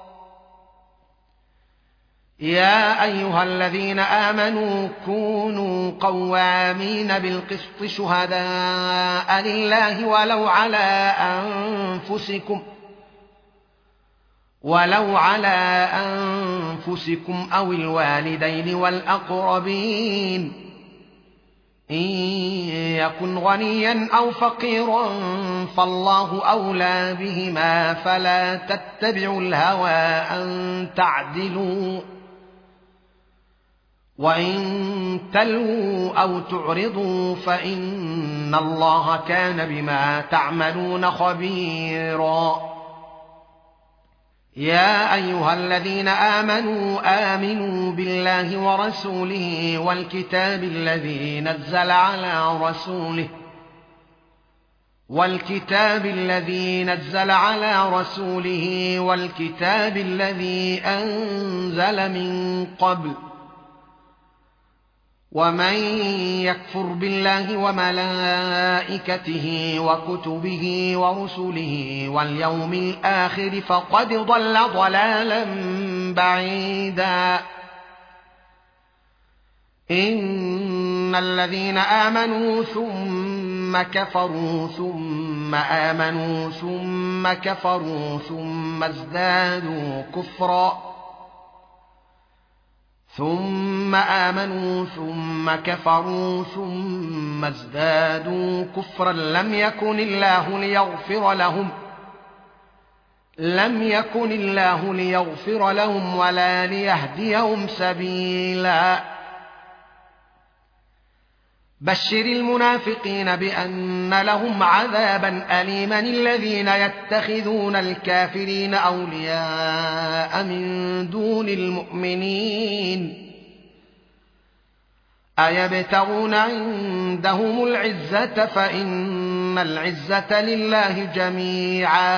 يا أيها الذين آمنوا كونوا قوامين بالقسط شهداء لله ولو على أنفسكم ولو على أنفسكم أو الوالدين والأقربين إن يكن غنيا أو فقيرا فالله أولى بهما فلا تتبعوا الهوى أن تعدلوا وإن تلووا أو تعرضوا فإن الله كان بما تعملون خبيرا يا أيها الذين آمنوا آمنوا بالله ورسوله والكتاب الذي نزل على رسوله والكتاب الذي نزل على رسوله والكتاب الذي أنزل من قبل ومن يكفر بالله وملائكته وكتبه ورسله واليوم الآخر فقد ضل ضلالا بعيدا إن الذين آمنوا ثم كفروا ثم آمنوا ثم كفروا ثم ازدادوا كفرا ثم آمنوا ثم كفروا ثم ازدادوا كفرا لم يكن الله ليغفر لهم لم يكن الله ليغفر لهم ولا ليهديهم سبيلا بشر المنافقين بأن لهم عذابا أليما الذين يتخذون الكافرين أولياء من دون المؤمنين أيبتغون عندهم العزة فإن العزة لله جميعا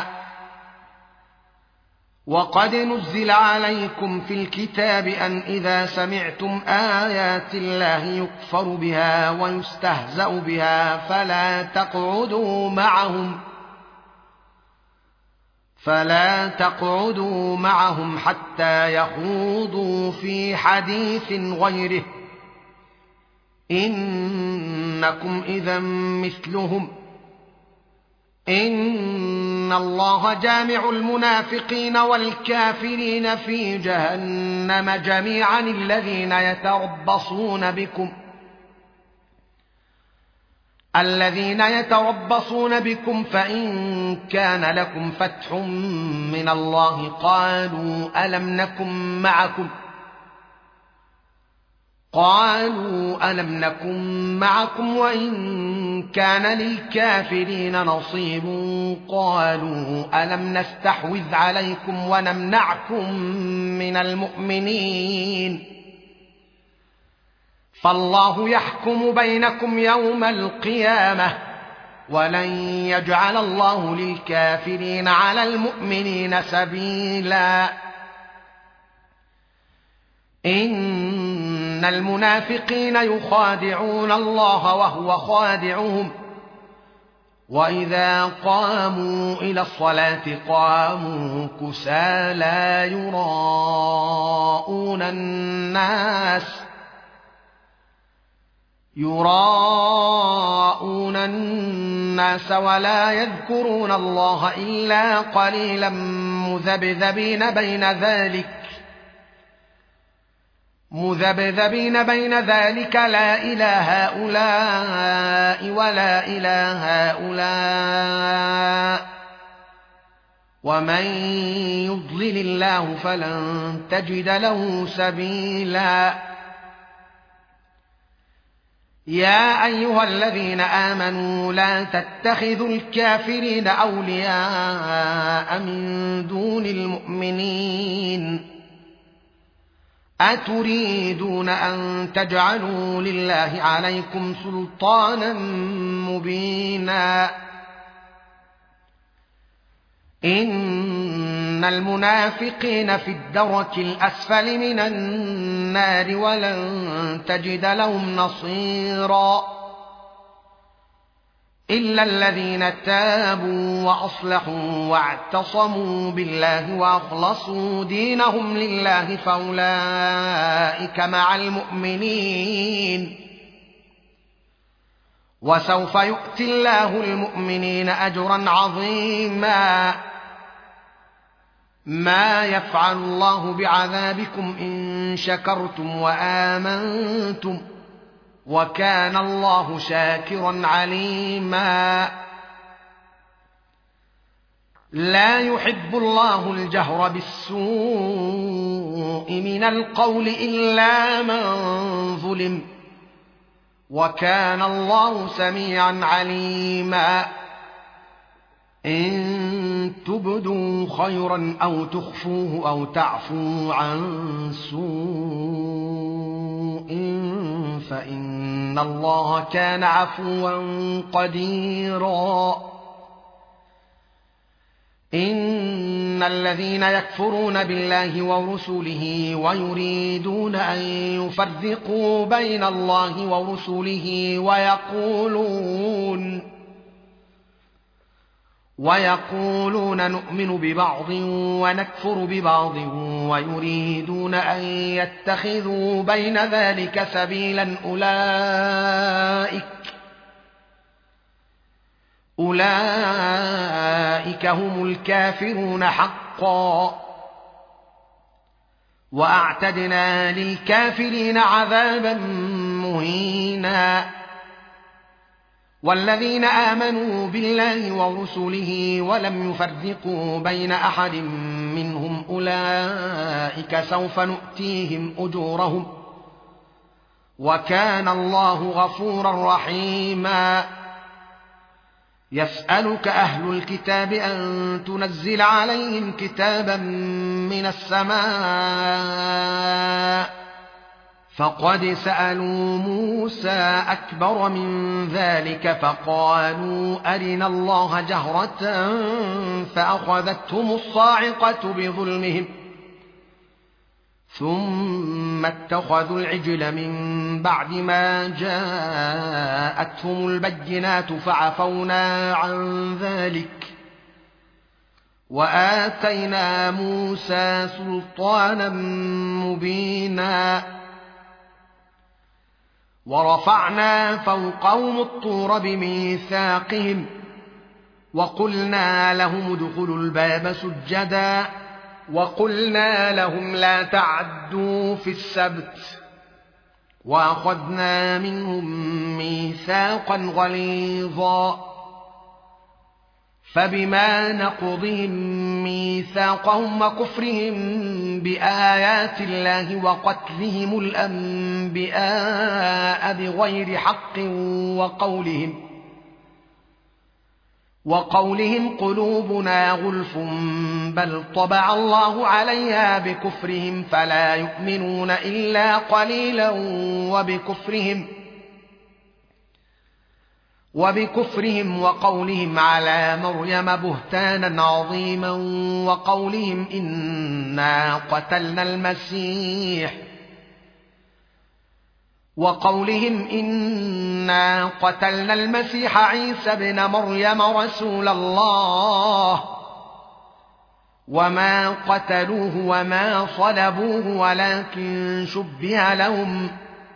وقد نزل عليكم في الكتاب أن إذا سمعتم آيات الله يكفر بها ويستهزأ بها فلا تقعدوا معهم فلا تقعدوا معهم حتى يخوضوا في حديث غيره إنكم إذا مثلهم إن الله جامع المنافقين والكافرين في جهنم جميعا الذين يتربصون بكم الذين يتربصون بكم فإن كان لكم فتح من الله قالوا ألم نكن معكم قالوا ألم نكن معكم وإن كان للكافرين نصيب قالوا ألم نستحوذ عليكم ونمنعكم من المؤمنين فالله يحكم بينكم يوم القيامة ولن يجعل الله للكافرين على المؤمنين سبيلا إن المنافقين يخادعون الله وهو خادعهم وإذا قاموا إلى الصلاة قاموا كسالى يراءون الناس يراءون الناس ولا يذكرون الله إلا قليلا مذبذبين بين ذلك مذبذبين بين ذلك لا إلى هؤلاء ولا إلى هؤلاء ومن يضلل الله فلن تجد له سبيلا يا أيها الذين آمنوا لا تتخذوا الكافرين أولياء من دون المؤمنين أتريدون أن تجعلوا لله عليكم سلطانا مبينا إن المنافقين في الدرك الأسفل من النار ولن تجد لهم نصيرا إلا الذين تابوا وأصلحوا واعتصموا بالله وأخلصوا دينهم لله فأولئك مع المؤمنين وسوف يؤتي الله المؤمنين أجرا عظيما ما يفعل الله بعذابكم إن شكرتم وآمنتم وكان الله شاكرا عليما لا يحب الله الجهر بالسوء من القول إلا من ظلم وكان الله سميعا عليما إن تبدوا خيرا أو تخفوه أو تعفوا عن سوء فإن الله كان عفوا قديرا إن الذين يكفرون بالله ورسله ويريدون أن يفرقوا بين الله ورسله ويقولون ويقولون نؤمن ببعض ونكفر ببعض ويريدون أن يتخذوا بين ذلك سبيلا أولئك أولئك هم الكافرون حقا وأعتدنا للكافرين عذابا مهينا والذين آمنوا بالله ورسله ولم يفرقوا بين أحد منهم أولئك سوف نؤتيهم أجورهم وكان الله غفورا رحيما يسألك أهل الكتاب أن تنزل عليهم كتابا من السماء فقد سألوا موسى أكبر من ذلك فقالوا أرنا الله جهرة فأخذتهم الصاعقة بظلمهم ثم اتخذوا العجل من بعد ما جاءتهم البينات فعفونا عن ذلك وآتينا موسى سلطانا مبينا ورفعنا فوقهم الطور بميثاقهم وقلنا لهم ادخلوا الباب سجدا وقلنا لهم لا تعدوا في السبت وأخذنا منهم ميثاقا غليظا فبما نقضهم ميثاقهم وكفرهم بآيات الله وقتلهم الأنبياء بغير حق وقولهم وقولهم قلوبنا غلف بل طبع الله عليها بكفرهم فلا يؤمنون إلا قليلا وبكفرهم وبكفرهم وقولهم على مريم بهتانا عظيما وقولهم إنا قتلنا المسيح وقولهم إنا قتلنا المسيح عيسى ابن مريم رسول الله وما قتلوه وما صلبوه ولكن شبه لهم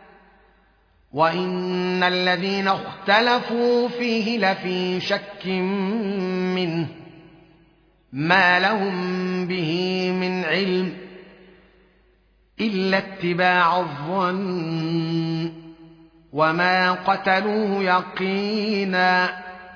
وإن الذين اختلفوا فيه لفي شك منه ما لهم به من علم إلا اتباع الظن وما قتلوه يقينا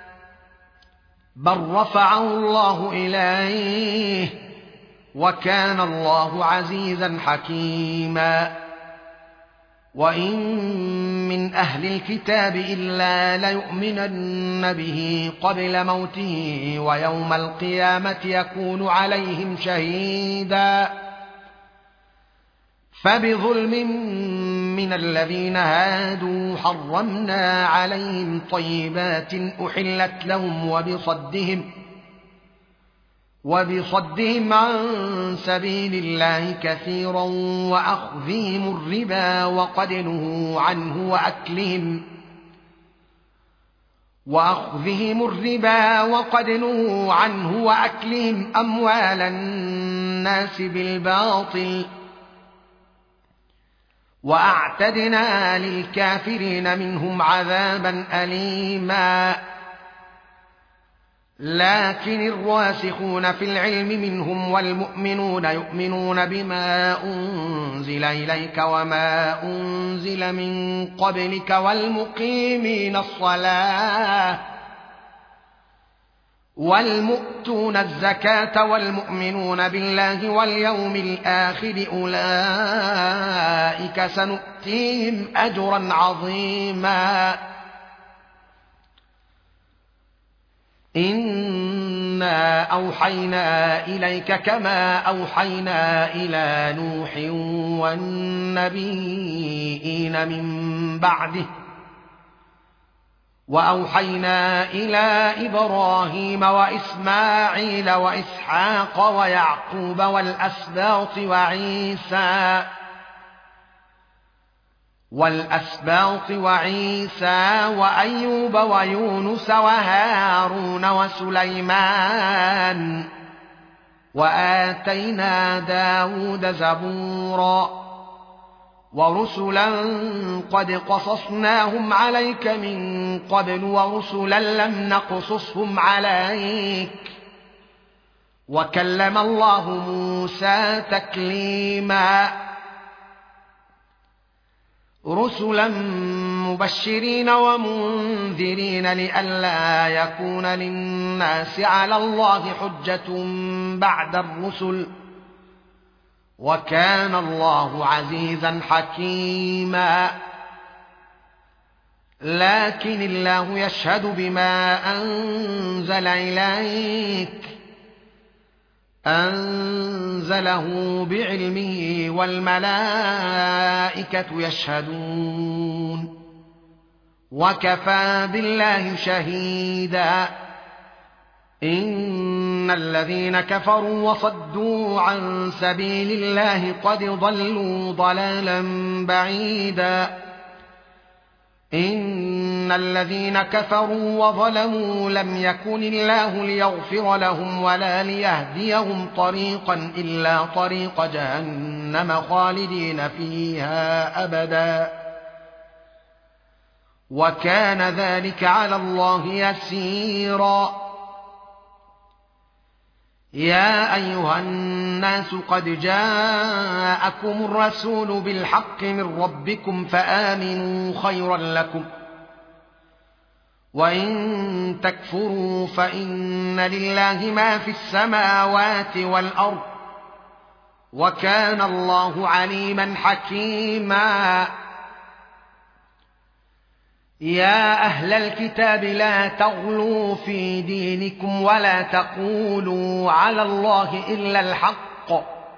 بل رفعه الله إليه وكان الله عزيزا حكيما وإن من أهل الكتاب إلا ليؤمنن به قبل موته ويوم القيامة يكون عليهم شهيدا فبظلم من الذين هادوا حرمنا عليهم طيبات أحلت لهم وبصدهم وبصدهم عن سبيل الله كثيرا وأخذهم الربا وقد نهوا عنه وأكلهم وأخذهم الربا وقد نهوا عنه وأكلهم أموال الناس بالباطل وأعتدنا للكافرين منهم عذابا أليما لكن الراسخون في العلم منهم والمؤمنون يؤمنون بما أنزل إليك وما أنزل من قبلك والمقيمين الصلاة والمؤتون الزكاة والمؤمنون بالله واليوم الآخر أولئك سنؤتيهم أجرا عظيما إنا أوحينا إليك كما أوحينا إلى نوح والنبيين من بعده وأوحينا إلى إبراهيم وإسماعيل وإسحاق ويعقوب والأسباط وعيسى والأسباط وعيسى وأيوب ويونس وهارون وسليمان وآتينا داود زبورا ورسلا قد قصصناهم عليك من قبل ورسلا لم نقصصهم عليك وكلم الله موسى تكليما رسلا مبشرين ومنذرين لئلا يكون للناس على الله حجة بعد الرسل وكان الله عزيزا حكيما لكن الله يشهد بما أنزل إليك أنزله بعلمه والملائكة يشهدون وكفى بالله شهيدا إن الذين كفروا وصدوا عن سبيل الله قد ضلوا ضلالا بعيدا إن الذين كفروا وظلموا لم يكن الله ليغفر لهم ولا ليهديهم طريقا إلا طريق جهنم خالدين فيها أبدا وكان ذلك على الله يسيرا يا أيها الناس قد جاءكم الرسول بالحق من ربكم فآمنوا خيرا لكم وإن تكفروا فإن لله ما في السماوات والأرض وكان الله عليما حكيما يا أهل الكتاب لا تغلوا في دينكم ولا تقولوا على الله إلا الحق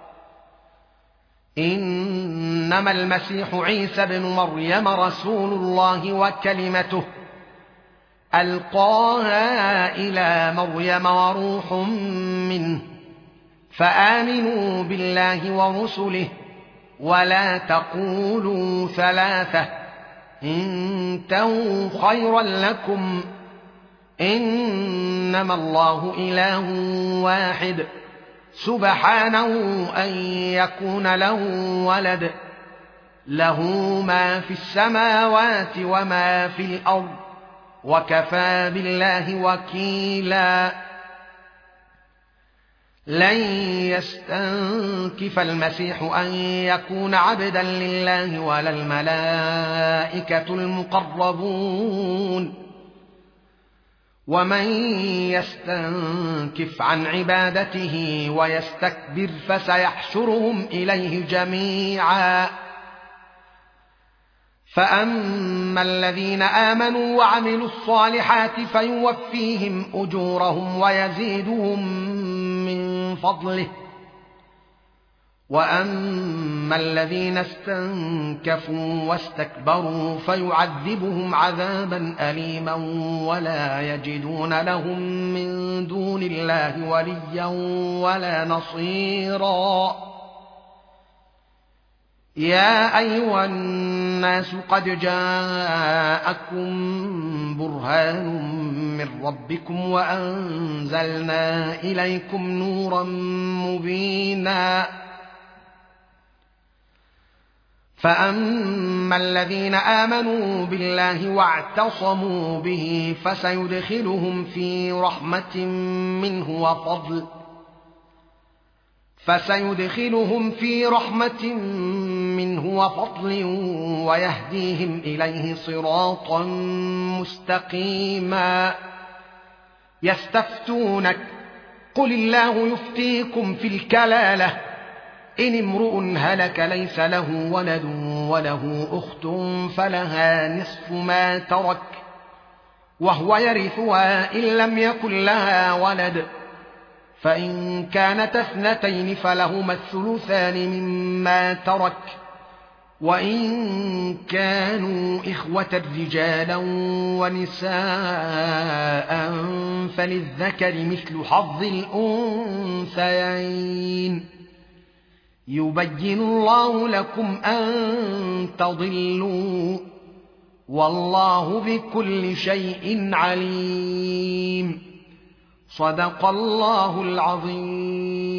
إنما المسيح عيسى بن مريم رسول الله وكلمته ألقاها إلى مريم وروح منه فآمنوا بالله ورسله ولا تقولوا ثلاثة انتهوا خيرا لكم إنما الله إله واحد سبحانه أن يكون له ولد له ما في السماوات وما في الأرض وكفى بالله وكيلا لن يستنكف المسيح أن يكون عبدا لله ولا الملائكة المقربون ومن يستنكف عن عبادته ويستكبر فسيحشرهم إليه جميعا فأما الذين آمنوا وعملوا الصالحات فيوفيهم أجورهم ويزيدهم من فضله وأما الذين استنكفوا واستكبروا فيعذبهم عذابا أليما ولا يجدون لهم من دون الله وليا ولا نصيرا يا أيها الناس قد جاءكم برهان من ربكم وأنزلنا إليكم نورا مبينا فأما الذين آمنوا بالله واعتصموا به فسيدخلهم في رحمة منه وفضل فسيدخلهم في رحمة منه وفضل ويهديهم إليه صراطا مستقيما يستفتونك قل الله يفتيكم في الكلالة إن امرؤ هلك ليس له ولد وله أخت فلها نصف ما ترك وهو يرثها إن لم يكن لها ولد فإن كانت اثنتين فلهما الثلثان مما ترك وإن كانوا إخوة رجالا ونساء فللذكر مثل حظ الأنثيين يبين الله لكم أن تضلوا والله بكل شيء عليم صدق الله العظيم.